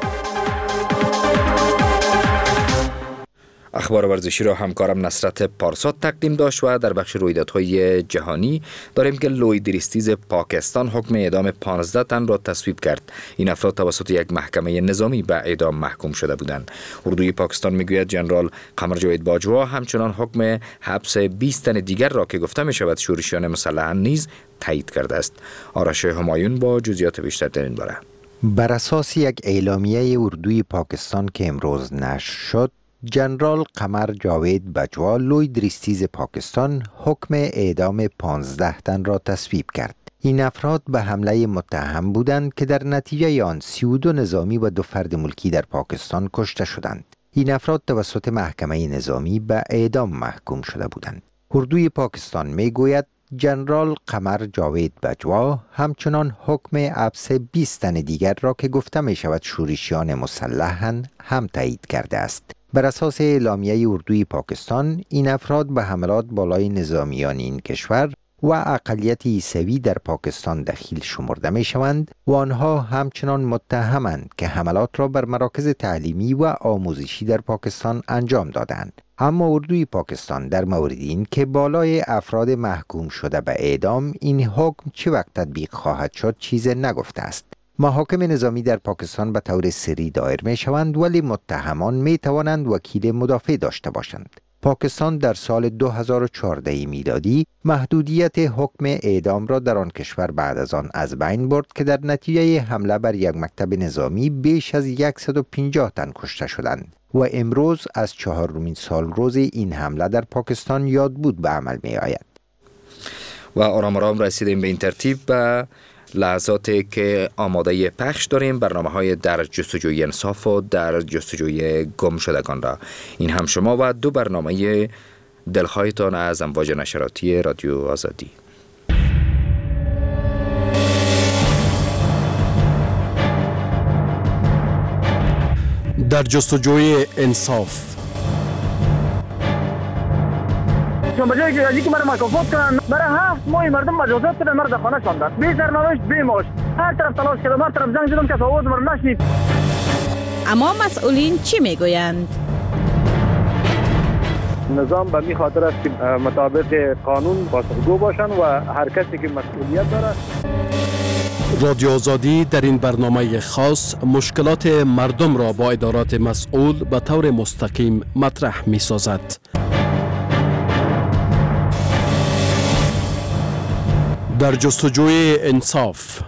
اخبار ورزشی را همکارم نصرت پارسا تقدیم داشت و در بخش رویدادهای جهانی داریم که لوی دریستیز پاکستان حکم اعدام 15 تن را تصویب کرد. این افراد توسط یک محکمه نظامی به اعدام محکوم شده بودند. اردوی پاکستان میگوید جنرال قمر جاوید باجوا همچنان حکم حبس 20 تن دیگر را که گفته می شود شورشیان مسلحان نیز تایید کرده است. آرش همایون با جزئیات بیشتر در این باره. بر اساس یک اعلامیه اردوی پاکستان که امروز نشر شد، جنرال قمر جاوید باجوا لوی دریستیز پاکستان حکم اعدام 15 تن را تصویب کرد. این افراد به حمله متهم بودند که در نتیجه آن 32 نظامی و 2 فرد ملکی در پاکستان کشته شدند. این افراد توسط محکمه نظامی به اعدام محکوم شده بودند. اردوی پاکستان میگوید جنرال قمر جاوید باجوا همچنان حکم حبس 20 تن دیگر را که گفته می شود شورشیان مسلحند هم تایید کرده است. بر اساس اعلامیه اردوی پاکستان، این افراد به حملات بالای نظامیان این کشور و اقلیت عیسوی در پاکستان دخیل شمرده می شوند و آنها همچنان متهمند که حملات را بر مراکز تعلیمی و آموزشی در پاکستان انجام دادند. اما اردوی پاکستان در مورد این که بالای افراد محکوم شده به اعدام این حکم چه وقت تطبیق خواهد شد چیز نگفته است. محاکم نظامی در پاکستان به طور سری دایر می شوند ولی متهمان می توانند وکیل مدافع داشته باشند. پاکستان در سال 2014 میلادی محدودیت حکم اعدام را در آن کشور بعد از آن از بین برد که در نتیجه حمله بر یک مکتب نظامی بیش از 150 تن کشته شدند و امروز از 4مین سال روز این حمله در پاکستان یاد بود به عمل می آید. و آرام رسیدیم به این ترتیب به لحظاتی که آماده پخش داریم برنامه‌های در جستجوی انصاف و در جستجوی گم شدگان را. این هم شما و 2 برنامه دلخواهتان از امواج نشراتی رادیو آزادی. در جستجوی انصاف. بجایی که یکی مرا مکافات کنن برای 7 ماه مردم مجازات کردن، مرا در خانه شاندن، بی سرنوشت بی معاش، هر طرف تلاش کردم، هر طرف زنگ زدم که آواز مرا نشنید. اما مسئولین چی میگویند؟ نظام به می خاطر است که مطابق قانون پاسخگو باشن و هر کسی که مسئولیت داره. رادیو آزادی در این برنامه خاص مشکلات مردم را با ادارات مسئول به طور مستقیم مطرح می سازد. در جستجوی انصاف.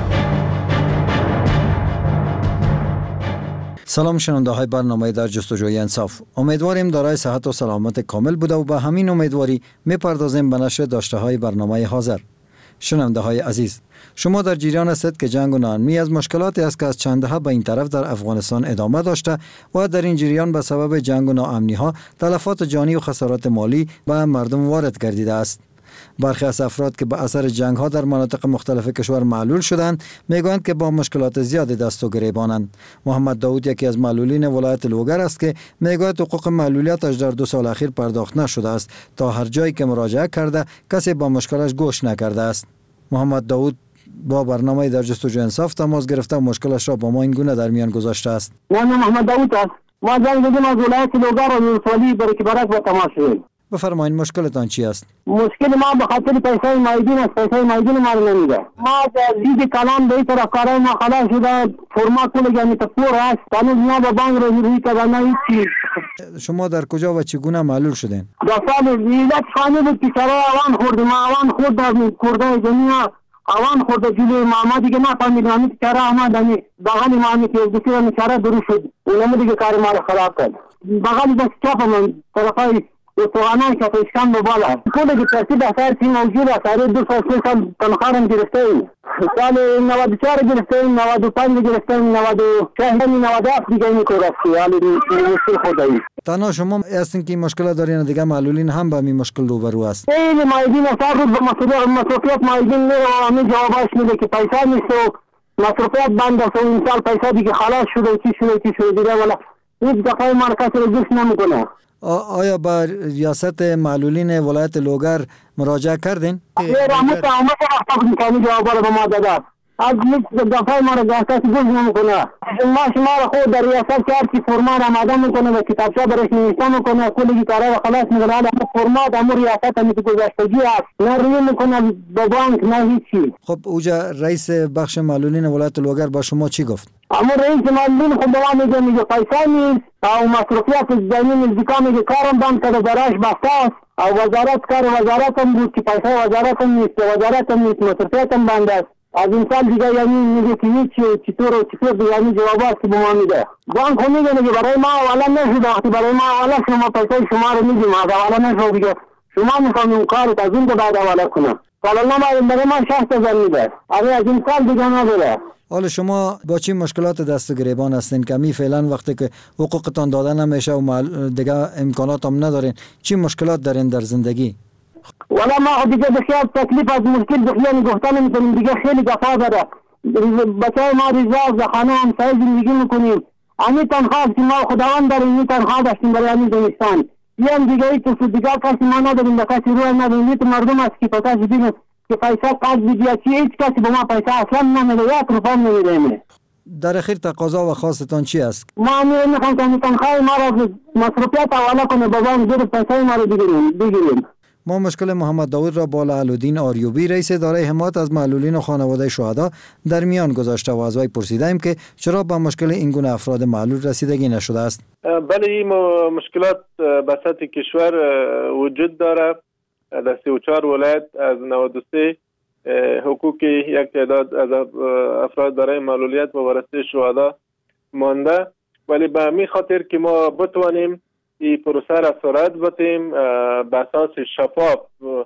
سلام شنونده های برنامه در جستجوی انصاف. امیدواریم دارای صحت و سلامت کامل بوده و به همین امیدواری میپردازیم به نشر داشته های برنامه حاضر. شنونده های عزیز، شما در جریان هستید که جنگ و ناامنی از مشکلاتی است که از چند دهه به این طرف در افغانستان ادامه داشته و در این جریان به سبب جنگ و ناامنی ها تلفات جانی و خسارات مالی به مردم وارد گردیده است. برخی از افراد که به اثر جنگ ها در مناطق مختلف کشور معلول شدند میگویند که با مشکلات زیادی دست و گریبانند. محمد داود یکی از معلولین ولایت لوگر است که میگوید حقوق معلولیتش در 2 سال اخیر پرداخت نشده است تا هر جایی که مراجعه کرده کسی با مشکلش گوش نکرده است. محمد داود با برنامه در جستجوی انصاف تماس گرفته و مشکلش را با ما این گونه در میان گذاشته است. من محمد داود است. ما زنگ زدیم از ولایت لوگر و ولسوالی برکبرک با تماس شدیم. بفرمایید مشکلتان چی است؟ مشکل ما به خاطر پیسه مایدین است. پیسه مایدین ما نمیده. ما از دید کلان به این طرف کارای ما خلاص شده، فرما کل جمعی تپور است. هنوز ما به بانک روی که نه هیچ. شما در کجا و چگونه معلول شدین؟ در سال میلاد فانی بود که سرای اوان خورد. ما اوان خورد در کرده جمعی اوان خورد جلوی ما دیگه نفهمیدم. همی که چرا آمدنی بغلی ما همی که بسیار همی چرا درو شد. اونم دیگه کار ما رو خراب کرد. بغلی دست چاپ من طرفای توانایی که پیشکم بالا کلی که ترتیب اثر چی موجود است. هر 2 سال 3 سال تنخواهم گرفته ایم. سال 94 گرفته ایم، 95 گرفته ایم، 96 97 دیگه این کار است. حالی مشکل خودایی. تنها شما هستین که مشکل دارین، دیگه معلولین هم با این مشکل روبرو است. این مایدین اثر رو به مصروفیت مایدین میره و همین جوابش میده که پیسه نیست و مصروفیت بند است و این سال پیسه دیگه خلاص شده چی شده دیگه ولی هیچ دفعه مرکز رو گوش نمیکنه. آیا با ریاست معلولین ولایت لوگر مراجعه کردین؟ رحمت وقتا میکنی جواب رو به ما داده. از هیچ دفعه ما رو ریاست گوش نمیکنه. شما رو خود در ریاست کرد که فرمان آماده میکنه و کتابچه برش نوشته میکنه کلی کارا رو خلاص میکنه. اما فرمان امور ریاست همی که گذشتگی است. نه روی میکنه با بانک نه هیچی. خب اوجا رئیس بخش معلولین ولایت لوگر با شما چی گفت؟ اما رئیس معلولین خود با میگه پیسه نیست او مصروفیت زمین نزدیکا میگه کارم بند کرده براش بسته است او وزارت کار وزارت هم بود که پیسه وزارت هم نیست وزارت هم نیست مصروفیت هم بند است. از این سال دیگه یعنی میگه که هیچ چطور و چطور دیگه یعنی جواب است که به ما میده. بانک هم میگه برای ما اولا نشده وقتی برای ما اولا شما پیسه شما رو میدیم اولا نشده دیگه شما میخوام کارت از این که بعد اولا کنم. سالا نماریم برای ما 60,000 میده. از این سال دیگه نداره. حالا شما با چی مشکلات دست و گریبان هستین که می فعلا وقتی که حقوقتان داده نمیشه و دیگه امکانات هم ندارین چی مشکلات دارین در زندگی؟ والا ما دیگه بسیار تکلیف از مشکل بخیانی گفتن میکنیم دیگه خیلی دفعه داره. بچه ما ریزاز در خانه هم سعی زندگی میکنیم. امی تنخواه که ما خداوند داریم این تنخواه داشتیم برای امی زمستان. هم دیگه ای تو دیگه کسی ما نداریم، به کسی روی نداریم. تو مردم است که پاکش بینه که پیسه قد بگیره چی، هیچ کسی به ما پیسه اصلا نمیده، 1 روپیه نمیده. در اخیر تقاضا و خواستتان چی است؟ ما میخوایم که تنخواه ما را مصروفیت حواله کنه، بابا زیر پیسه ما رو بگیریم. ما مشکل محمد داود را با لعلالدین آریوبی رئیس اداره حمایت از معلولین و خانواده شهدا در میان گذاشته و از وی پرسیدیم که چرا به مشکل این گونه افراد معلول رسیدگی نشده است. بله، این مشکلات به سطح کشور وجود داره. در 34 ولایت از 93 حقوق یک تعداد از افراد برای معلولیت وابسته شهدا مانده، ولی به همین خاطر که ما بتوانیم این پروسه را سرعت بدیم، به اساس شفاف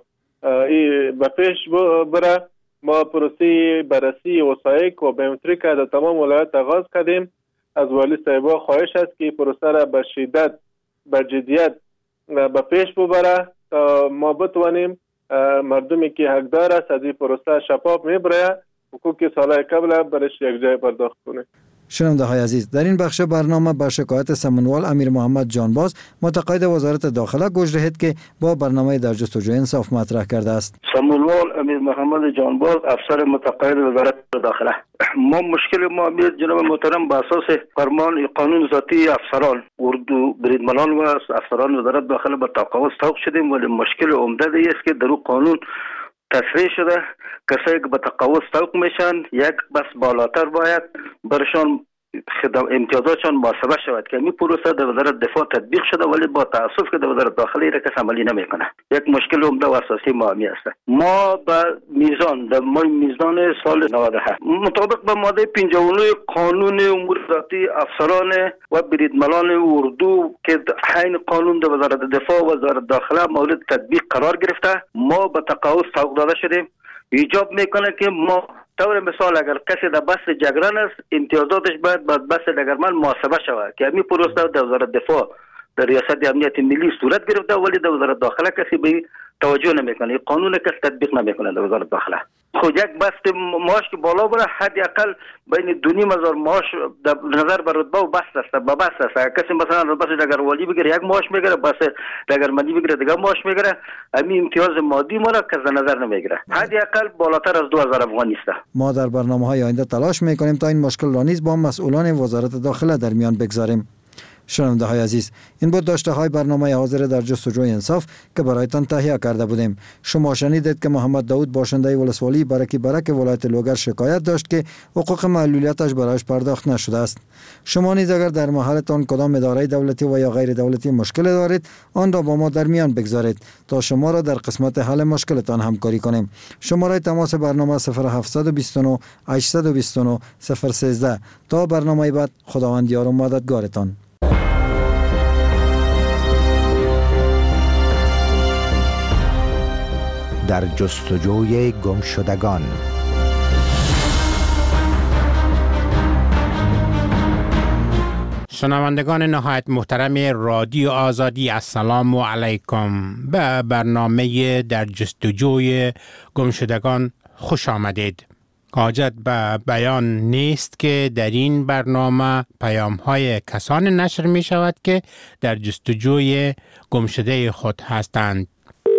به پیش بره، ما پروسه بررسی وثایق و بیومتریک در تمام ولایت آغاز کردیم. از والی صاحبا خواهش است که پروسه را به شدت به جدیت به پیش ببره تا ما بتوانیم مردمی که حقدار است از این پروسه شفاف میبره حقوق سالهای قبل برش یک جای پرداخت کنه. شنونده های عزیز، در این بخش برنامه به شکایت سمنوال امیر محمد جانباز متقاعد وزارت داخله گوش دهید که با برنامه در جستجوی انصاف مطرح کرده است. سمنوال امیر محمد جانباز افسر متقاعد وزارت داخله. ما مشکل ما جناب محترم به اساس فرمان قانون ذاتی افسران اردو بریدمنان و افسران وزارت داخله به تقاضا توقف شدیم، ولی مشکل عمده است که در قانون تصریح شده کسایی که به تقاضا توقف میشن یک بس بالاتر باید برشان امتیازاتشان محاسبه شود که این پروسه در وزارت دفاع تطبیق شده، ولی با تاسف که در وزارت داخله را کس عملی نمیکنه. یک مشکل عمده و اساسی ما همی است. ما به میزان سال 97 مطابق به ماده 59 قانون امور ذاتی افسران و بریدمنان اردو که حین قانون در وزارت دفاع و وزارت داخله مورد تطبیق قرار گرفته، ما به تقاضا توقف داده شدیم. ایجاب میکنه که ما طور مثال اگر کسی در بس جگران است امتیازاتش باید بعد بس دگرمن محاسبه شود که همین پروسه در وزارت دفاع در ریاست امنیت ملی صورت گرفته، ولی در وزارت داخله کسی به توجه نمیکنه. قانون کسی تطبیق نمیکنه در وزارت داخله. خود یک بست معاش که بالا بره حد اقل بین 2,500 معاش در نظر بر رتبه و بست است. با بست است کسی مثلا رتبه دگروالی بگیره یک معاش میگیره، بس دگرمندی بگیره دیگه معاش میگیره، همین امتیاز مادی ما را کس در نظر نمیگیره. حد اقل بالاتر از 2,000 افغانی است. ما در برنامه‌های آینده تلاش میکنیم تا این مشکل را نیز با مسئولان وزارت داخله در میان بگذاریم. شنونده های عزیز، این بود داشته های برنامه حاضر در جستجوی انصاف که برایتان تهیه کرده بودیم. شما شنیدید که محمد داود باشنده ولسوالی برک ولایت لوگر شکایت داشت که حقوق معلولیتش برایش پرداخت نشده است. شما نیز اگر در محلتان کدام اداره دولتی و یا غیر دولتی مشکل دارید، آن را با ما در میان بگذارید تا شما را در قسمت حل مشکلتان همکاری کنیم. شماره تماس برنامه 0729 829 013. تا برنامه بعد، خداوند یار و مددگارتان. در جستجوی گمشدگان. شنوندگان نهایت محترم رادیو آزادی، السلام علیکم. به برنامه در جستجوی گمشدگان خوش آمدید. حاجت به بیان نیست که در این برنامه پیام‌های کسان نشر می شود که در جستجوی گمشده خود هستند.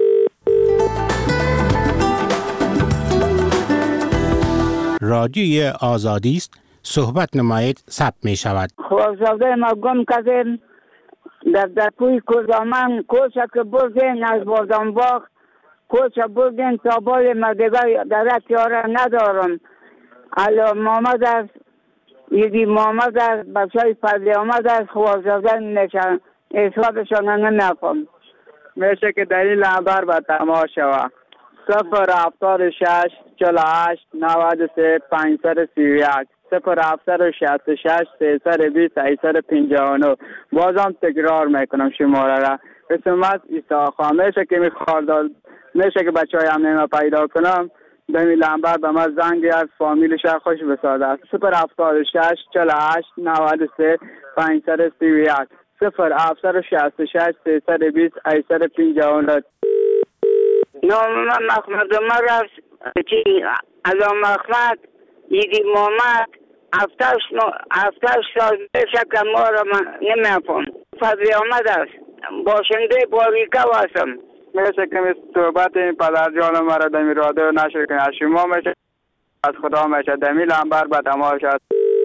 رادیوی آزادی است، صحبت نمایید، ثبت می شود. خوازده ما گم کردیم در پوی کوزامن، کوچه که بردین از بردنباغ، کوچه بردین تا بال مدگاه در تیاره ندارم. علا محمد است، یدی محمد است، بچه های فضلی آمد است، خوازده نشن حسابشان نمیکنم. میشه که در این لنبر به تماس شود 076 48 93 531 0766 320 859. بازم تکرار میکنم شماره را. اسمت ایساخا. میشه که میخواردال میشه که بچه های همه پیدا کنم دمی لنبر به من زنگی از فامیلش خوش بساده. 076 48 93 531 0766 320 859. نام من محمد عمر است. علام احمد یدی محمد 7 سال بشه که ما را نمیفهم. فضلی آمد است. باشنده باریکا هستم. میشه که صحبت پدر جان مرا دمی رادیو نشر کنه. شما میشه از خدا میشه دمی لنبر به تماشا.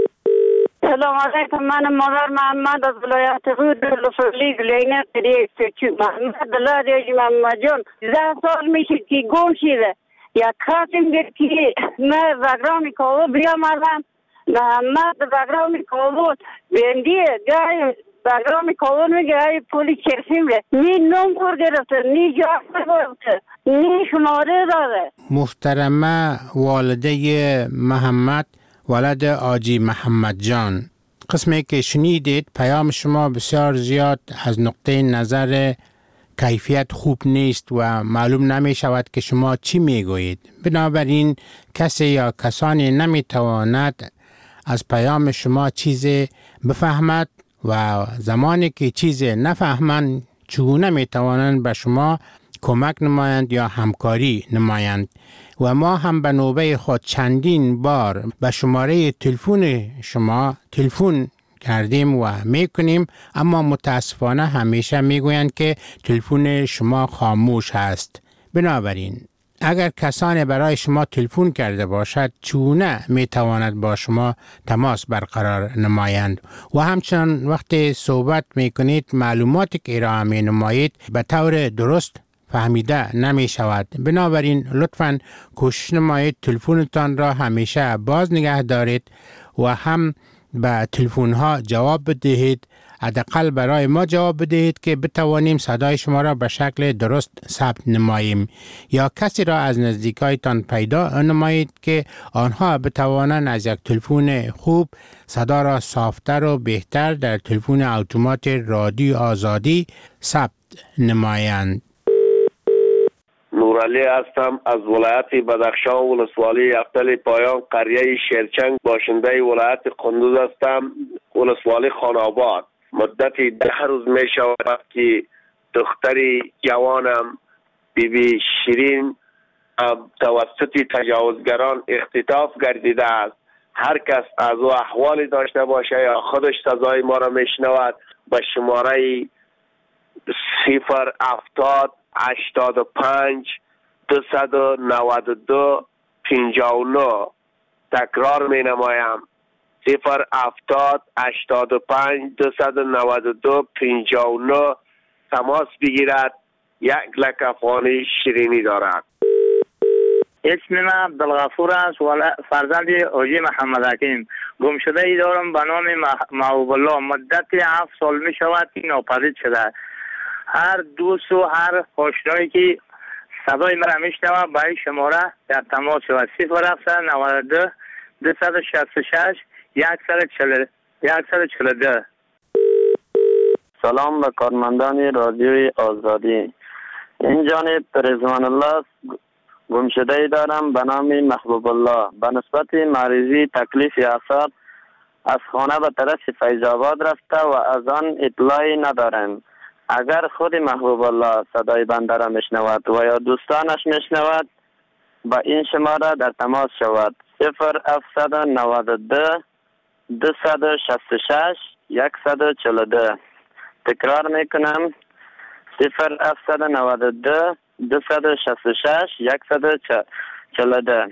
سلام علیکم. من مادر محمد از ولایت رود لفلی گلینه تریه محمد الله محمد جان 10 سال میشه که گم شده. یک خاتم گرد که من وگرامی کابل بیامدم محمد وگرامی کابل بندیه گای وگرامی کابل میگه های پولی چرسیم ره نی نوم کور گرفته نی جاسته گرفته نی شماره داره. محترمه والده محمد ولد آجی محمد جان، قسمی که شنیدید پیام شما بسیار زیاد از نقطه نظر کیفیت خوب نیست و معلوم نمی شود که شما چی می گویید. بنابراین کسی یا کسانی نمی تواند از پیام شما چیزی بفهمد و زمانی که چیزی نفهمند چگونه می توانند به شما کمک نمایند یا همکاری نمایند. و ما هم به نوبه خود چندین بار به شماره تلفن شما تلفن کردیم و میکنیم، اما متاسفانه همیشه میگویند که تلفن شما خاموش است. بنابراین اگر کسانی برای شما تلفن کرده باشد چونه میتواند با شما تماس برقرار نمایند و همچنان وقتی صحبت میکنید معلوماتی که ارائه می نمایید به طور درست فهمیده نمی شود. بنابراین لطفاً کوشش نمایید تلفنتان را همیشه باز نگه دارید و هم به تلفن ها جواب بدهید، حداقل برای ما جواب بدهید که بتوانیم صدای شما را به شکل درست ثبت نماییم، یا کسی را از نزدیکایتان پیدا نمایید که آنها بتوانند از یک تلفن خوب صدا را صافتر و بهتر در تلفن اتومات رادیو آزادی ثبت نمایند. نورعلی هستم از ولایت بدخشان ولسوالی یفتل پایان قریه شیرچنگ، باشنده ولایت قندوز هستم ولسوالی خاناباد. مدتی 10 روز می شود که دختری جوانم بیبی شیرین توسط تجاوزگران اختطاف گردیده است. هر کس از او احوالی داشته باشه یا خودش صدای ما را میشنود به شماره 070 85 292 59 تکرار می نمایم 070 85 292 59 تماس بگیرد. 1 لک افغانی شیرینی دارد. اسم من عبدالغفور است و فرزند آجی محمد حکیم. گم شده ای دارم به نام محبوب الله. مدت 7 سال می شود که ناپدید شده. هر دوست و هر آشنایی که صدای مرا میشنوه با این شماره در تماس شود 0792 266 142. سلام به کارمندان رادیوی آزادی. این جانب رضوان الله گم شده ای دارم به نام محبوب الله. به نسبت مریضی تکلیف اعصاب از خانه به طرف فیض آباد رفته و از آن اطلاعی ندارم. اگر خود محبوب الله صدای بنده را میشنود و یا دوستانش میشنود با این شماره در تماس شود 0792 266 142. تکرار میکنم 0792 266 142.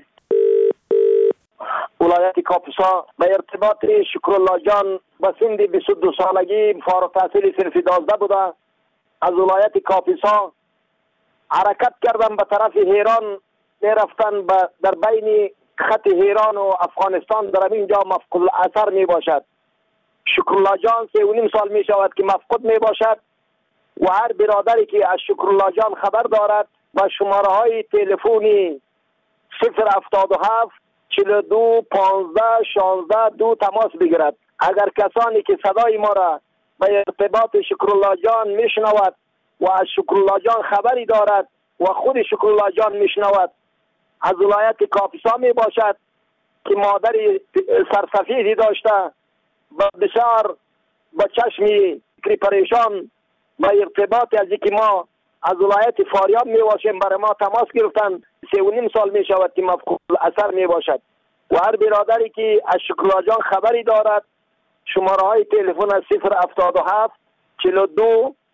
ولایت کاپیسا به ارتباط شکرالله جان به سن 22 سالگی فارغ التحصیل صنف 12 بوده. از ولایت کاپیسا حرکت کردم به طرف ایران میرفتن در بین خط ایران و افغانستان در اینجا مفقود اثر می باشد. شکرالله جان 3.5 سال می شود که مفقود می باشد و هر برادری که از شکرالله جان خبر دارد با شماره های تلفنی 077 42 15 16 2 تماس بگیرد. اگر کسانی که صدای ما را به ارتباط شکرالله جان میشنود و از شکرالله جان خبری دارد و خود شکرالله جان میشنود از ولایت کاپیسا می باشد که مادر سرسفیدی داشته بسیار با چشمی پریشان با ارتباط از که ما از ولایت فاریاب می باشیم برای ما تماس گرفتن 3.5 سال می شود که مفقود اثر می باشد و هر برادری که از شکرالله جان خبری دارد شماره های تلفن 077 42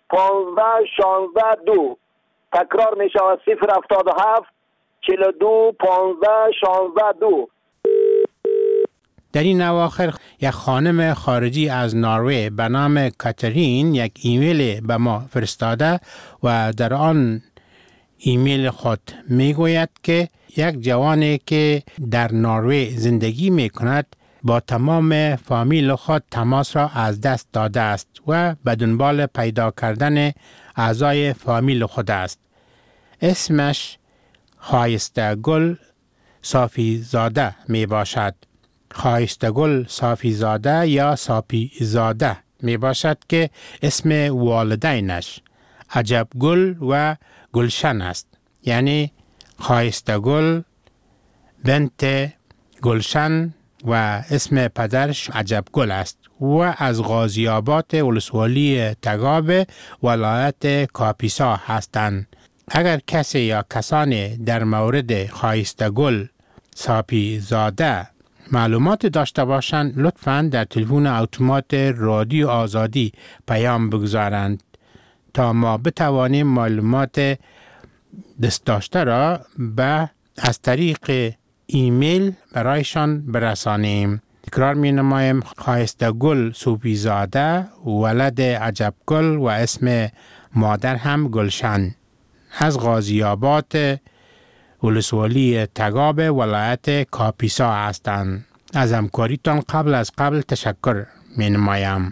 2 تکرار می شود 077 42 15 16 2. در این اواخر یک خانم خارجی از نروژ به نام کاترین یک ایمیل به ما فرستاده و در آن ایمیل خود میگوید که یک جوانی که در نروژ زندگی می کند با تمام فامیل خود تماس را از دست داده است و به دنبال پیدا کردن اعضای فامیل خود است. اسمش خایسته گل صافی زاده می باشد. خایسته گل صافی زاده یا صافی زاده می باشد که اسم والدینش عجب گل و گلشن است. یعنی خایسته گل بنت گلشن و اسم پدرش عجب گل است و از غازی‌آباد ولسوالی تگاب ولایت کاپیسا هستند. اگر کسی یا کسانی در مورد خایسته گل صافی زاده معلومات داشته باشند لطفاً در تلفن اتومات رادیو آزادی پیام بگذارند تا ما بتوانیم معلومات دست داشته را از طریق ایمیل برایشان برسانیم. تکرار می نمایم خایسته گل صوفی زاده ولد عجب گل و اسم مادر هم گلشن از غازی‌آباد ولسوالی تگاب ولایت کاپیسا هستند. از همکاریتان قبل تشکر می نمایم.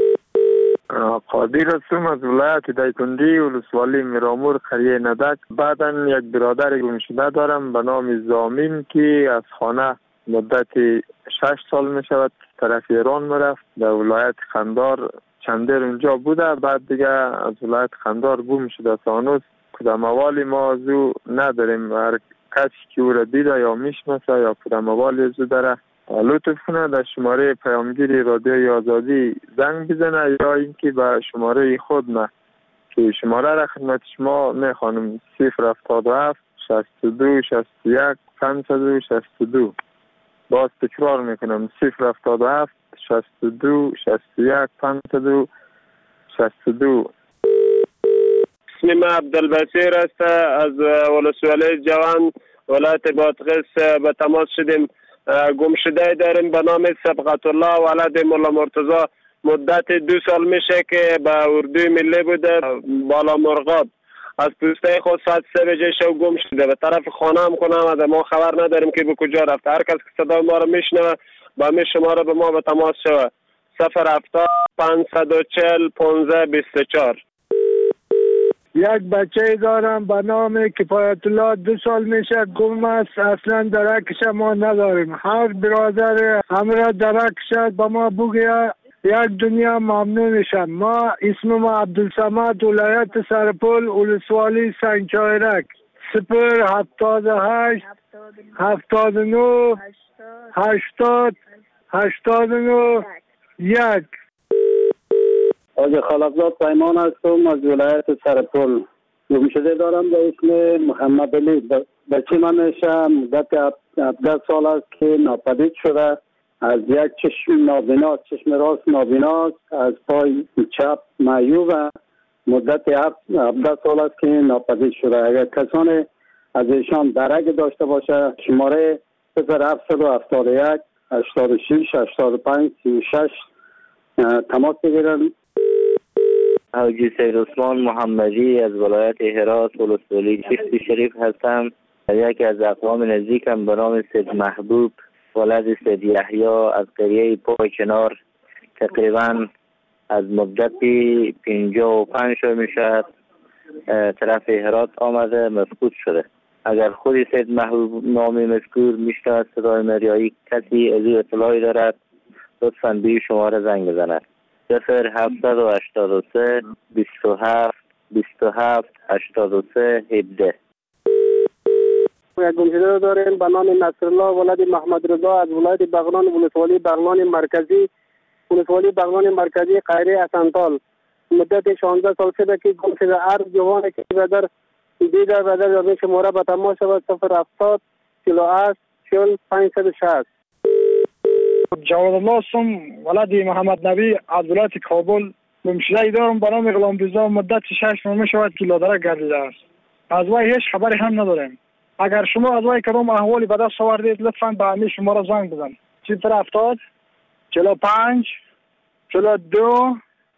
قادر هستم از ولایت دایکنډي ولسوالی میرامور قریه ندک. بعداً یک برادر گمشده دارم به نام زامین که از خانه مدت 6 سال می شود طرف ایران میرفت. در ولایت قندار چندر اونجا بوده، بعد دیگه از ولایت قندار گم شده. سانوس کدام اوالی ما از او نداریم. هر کسی که او را دیده یا میشناسه یا کدام اوالی از او داره لطف کنه در شماره پیامگیری رادیوی آزادی زنگ بزنه یا اینکه به شماره خود نه که شماره را خدمت شما میخوانم 077 62 61 562. باز تکرار میکنم 077 62 61 562. اسمم عبدالبصیر است. از ولسوالی جوان ولایت بادغیس به تماس شدیم. گم شده داریم به نام سبقت الله ولد مولا مرتضی. مدت 2 سال میشه که به اردوی ملی بوده بالا مرغاب. از پوسته خود ساعت 3 بجه شب گم شده. به طرف خانه هم کنم ما خبر نداریم که به کجا رفته. هر کس که صدای ما را میشنوه با می شماره به ما به تماس شود 070 540 15 24. یک بچه دارم به نام کفایت الله 2 سال میشه گم است. اصلا درکش ما نداریم. هر برادر همراه درکش به ما بگه یک دنیا ممنونشم. ما اسم ما عبدالصمد ولایت سرپل ولسوالی سنگچایرک 078 79 80 89 1. آج خالقزاد پیمان هستم از ولایت سرپل. گمشده دارم به اسم محمد علی. بچه من میشه مدت 17 سال است که ناپدید شده. از یک چشم نابیناست، چشم راست نابیناست، از پای چپ معیوب. مدت 17 سال است که ناپدید شده. اگر کسانی از ایشان درک داشته باشه شماره 0771 86 85 36 تماس بگیرن. حاجی سید عثمان محمدی از ولایت هرات ولسوالی چشتی شریف هستم. یکی از اقوام نزدیکم به نام سید محبوب ولد سید یحیی از قریه پای کنار تقریبا از مدت 55 سال میشد طرف هرات آمده مفقود شده. اگر خودی سید محبوب نامی مذکور میشنود صدای مریایی کسی از او اطلاعی دارد لطفاً به شماره زنگ بزند 0783 27 27 83 17. یک گمشده داریم به نام نصرالله ولد محمد رضا از ولایت بغلان ولسوالی بغلان مرکزی قریه اسنتال. مدت 16 سال شده که گم شده. هر جوانی که بدر دیده بدر به شماره به تماس شود 070 48 40 560. جواد الله هستم ولد محمد نبی از ولایت کابل گمشده دارم به نام غلامرضا، مدت 6 ماه شود که لادرک گردیده است. از وی هیچ خبری هم نداریم. اگر شما از وی کدام احوالی به دست آوردید لطفاً به همین شماره زنگ بزن. 070 45 42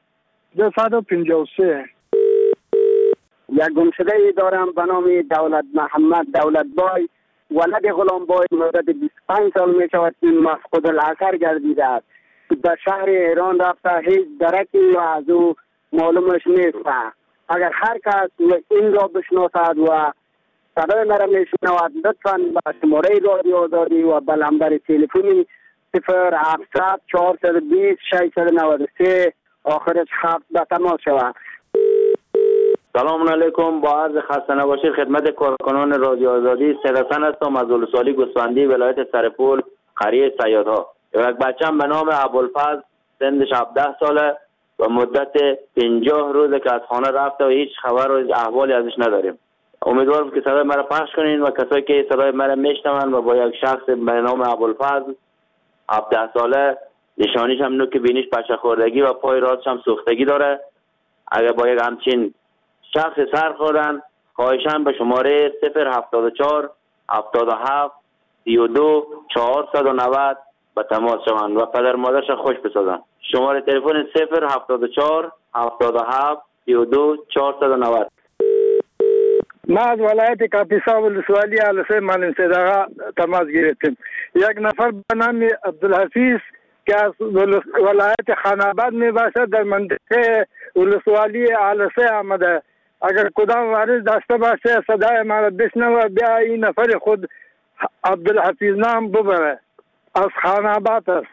253. یک گمشده ای دارم به نام دولت محمد دولت بای، ولد غلام بای، مدت 25 سال می شود که مفقود الاثر گردیده است. در شهر ایران رفته، هیچ درکی و از او معلومش نیست. اگر هر کس این را بشناسد و صدای مرا میشنود لطفاً به شماره رادیو آزادی و به نمبر تلفنی 0700 420 693 آخرش 7 به تماس شود. سلام علیکم، با عرض خسته نباشید خدمت کارکنان رادیو آزادی. سید حسن هستم از ولسوالی گوسفندی ولایت سرپول قریه صیادها. یک بچه‌ام به نام ابوالفضل سنش 17 ساله و مدت 50 روزه که از خانه رفته و هیچ خبر و احوالی ازش نداریم. امیدوارم که صدای مرا پخش کنین و کسایی که صدای مرا میشنون و با یک شخص به نام ابوالفضل 17 ساله، نشانیش هم نوک بینیش پشه خوردگی و پای راستش هم سوختگی داره، اگر با یک همچین شخص سر خوردن خواهشاً به شماره 074 77 32 490 به تماس شوند و پدر مادرش خوش بسازن. شماره تلفن 074 77 32 490. ما از ولایت کاپیسا ولسوالی علسه معلم صدقه تماس گرفتیم. یک نفر به نام عبدالحفیظ که از ولایت خاناباد می باشد در منطقه ولسوالی علسه آمده. اگر کدام وارث داشته باشه صدای ما بشنوه بیا این نفر خود عبدالحفیظ نام ببره، از خاناباد است.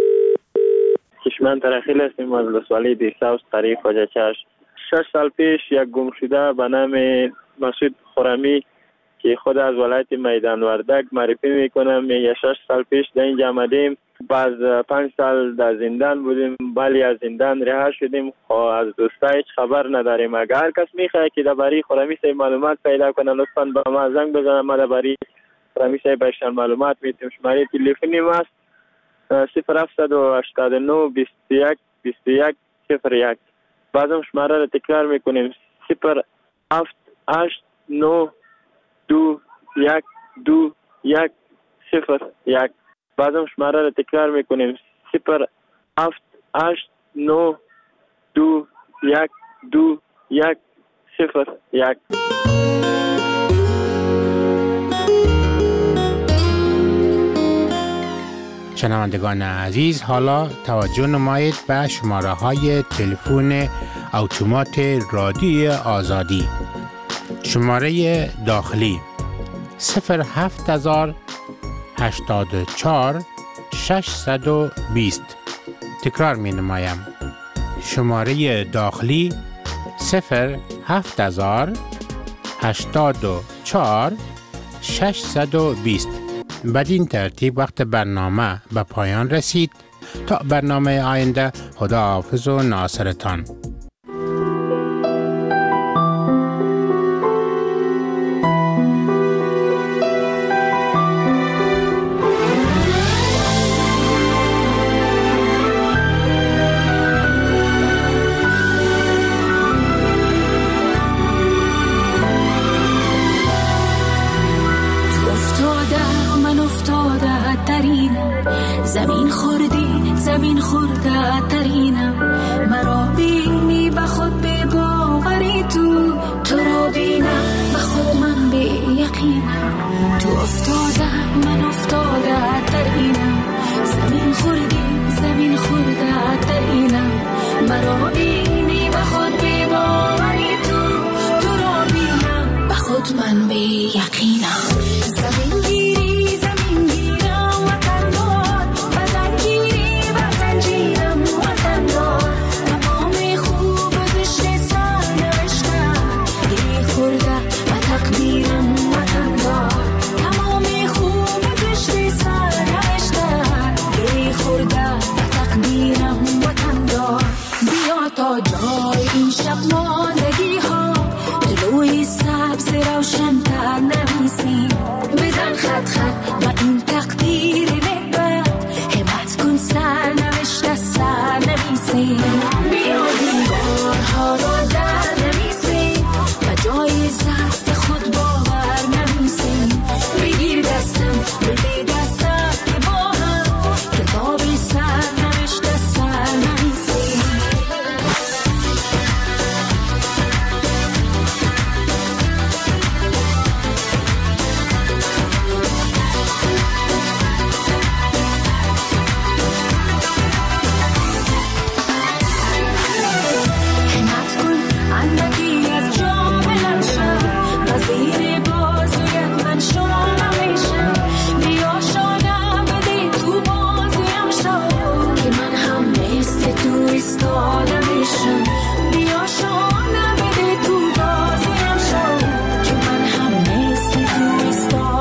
کشمن ترخیل هستیم از ولسوالی دیساوس قریه خواجه چشم. 6 سال پیش یک گمشده به نام مسعود خرمی که خود از ولایت میدان وردک معرفی میکنم. 6 سال پیش در اینجا آمدیم، بعد 5 سال در زندان بودیم، ولی از زندان رها شدیم. از دوستا هیچ خبر نداریم. اگر هر کس میخواد که درباره خرمی صاحب معلومات پیدا کنه لطفاً به ما زنگ بزنه. ما درباره خرمی صاحب بیشتر معلومات میتیم. شماره تلفنی ما است 0789 21 21 01. بعدم شماره را تکرار میکنیم 078 2 1 2 1 0 1. بعدم شماره را تکرار میکنیم 078 2 1 2 1 0 1. شنوندگان عزیز، حالا توجه نمایید به شماره های تلفن اتومات رادیو آزادی. شماره داخلی 07000 84 620. تکرار می نمایم. شماره داخلی 07000 84 620. بدین ترتیب وقت برنامه به پایان رسید. تا برنامه آینده، خداحافظ و ناصرتان. زمین خورده ترینم، مرا بینی به خود به باوری تو را بینم به خود من به یقینم. تو افتادم من افتادم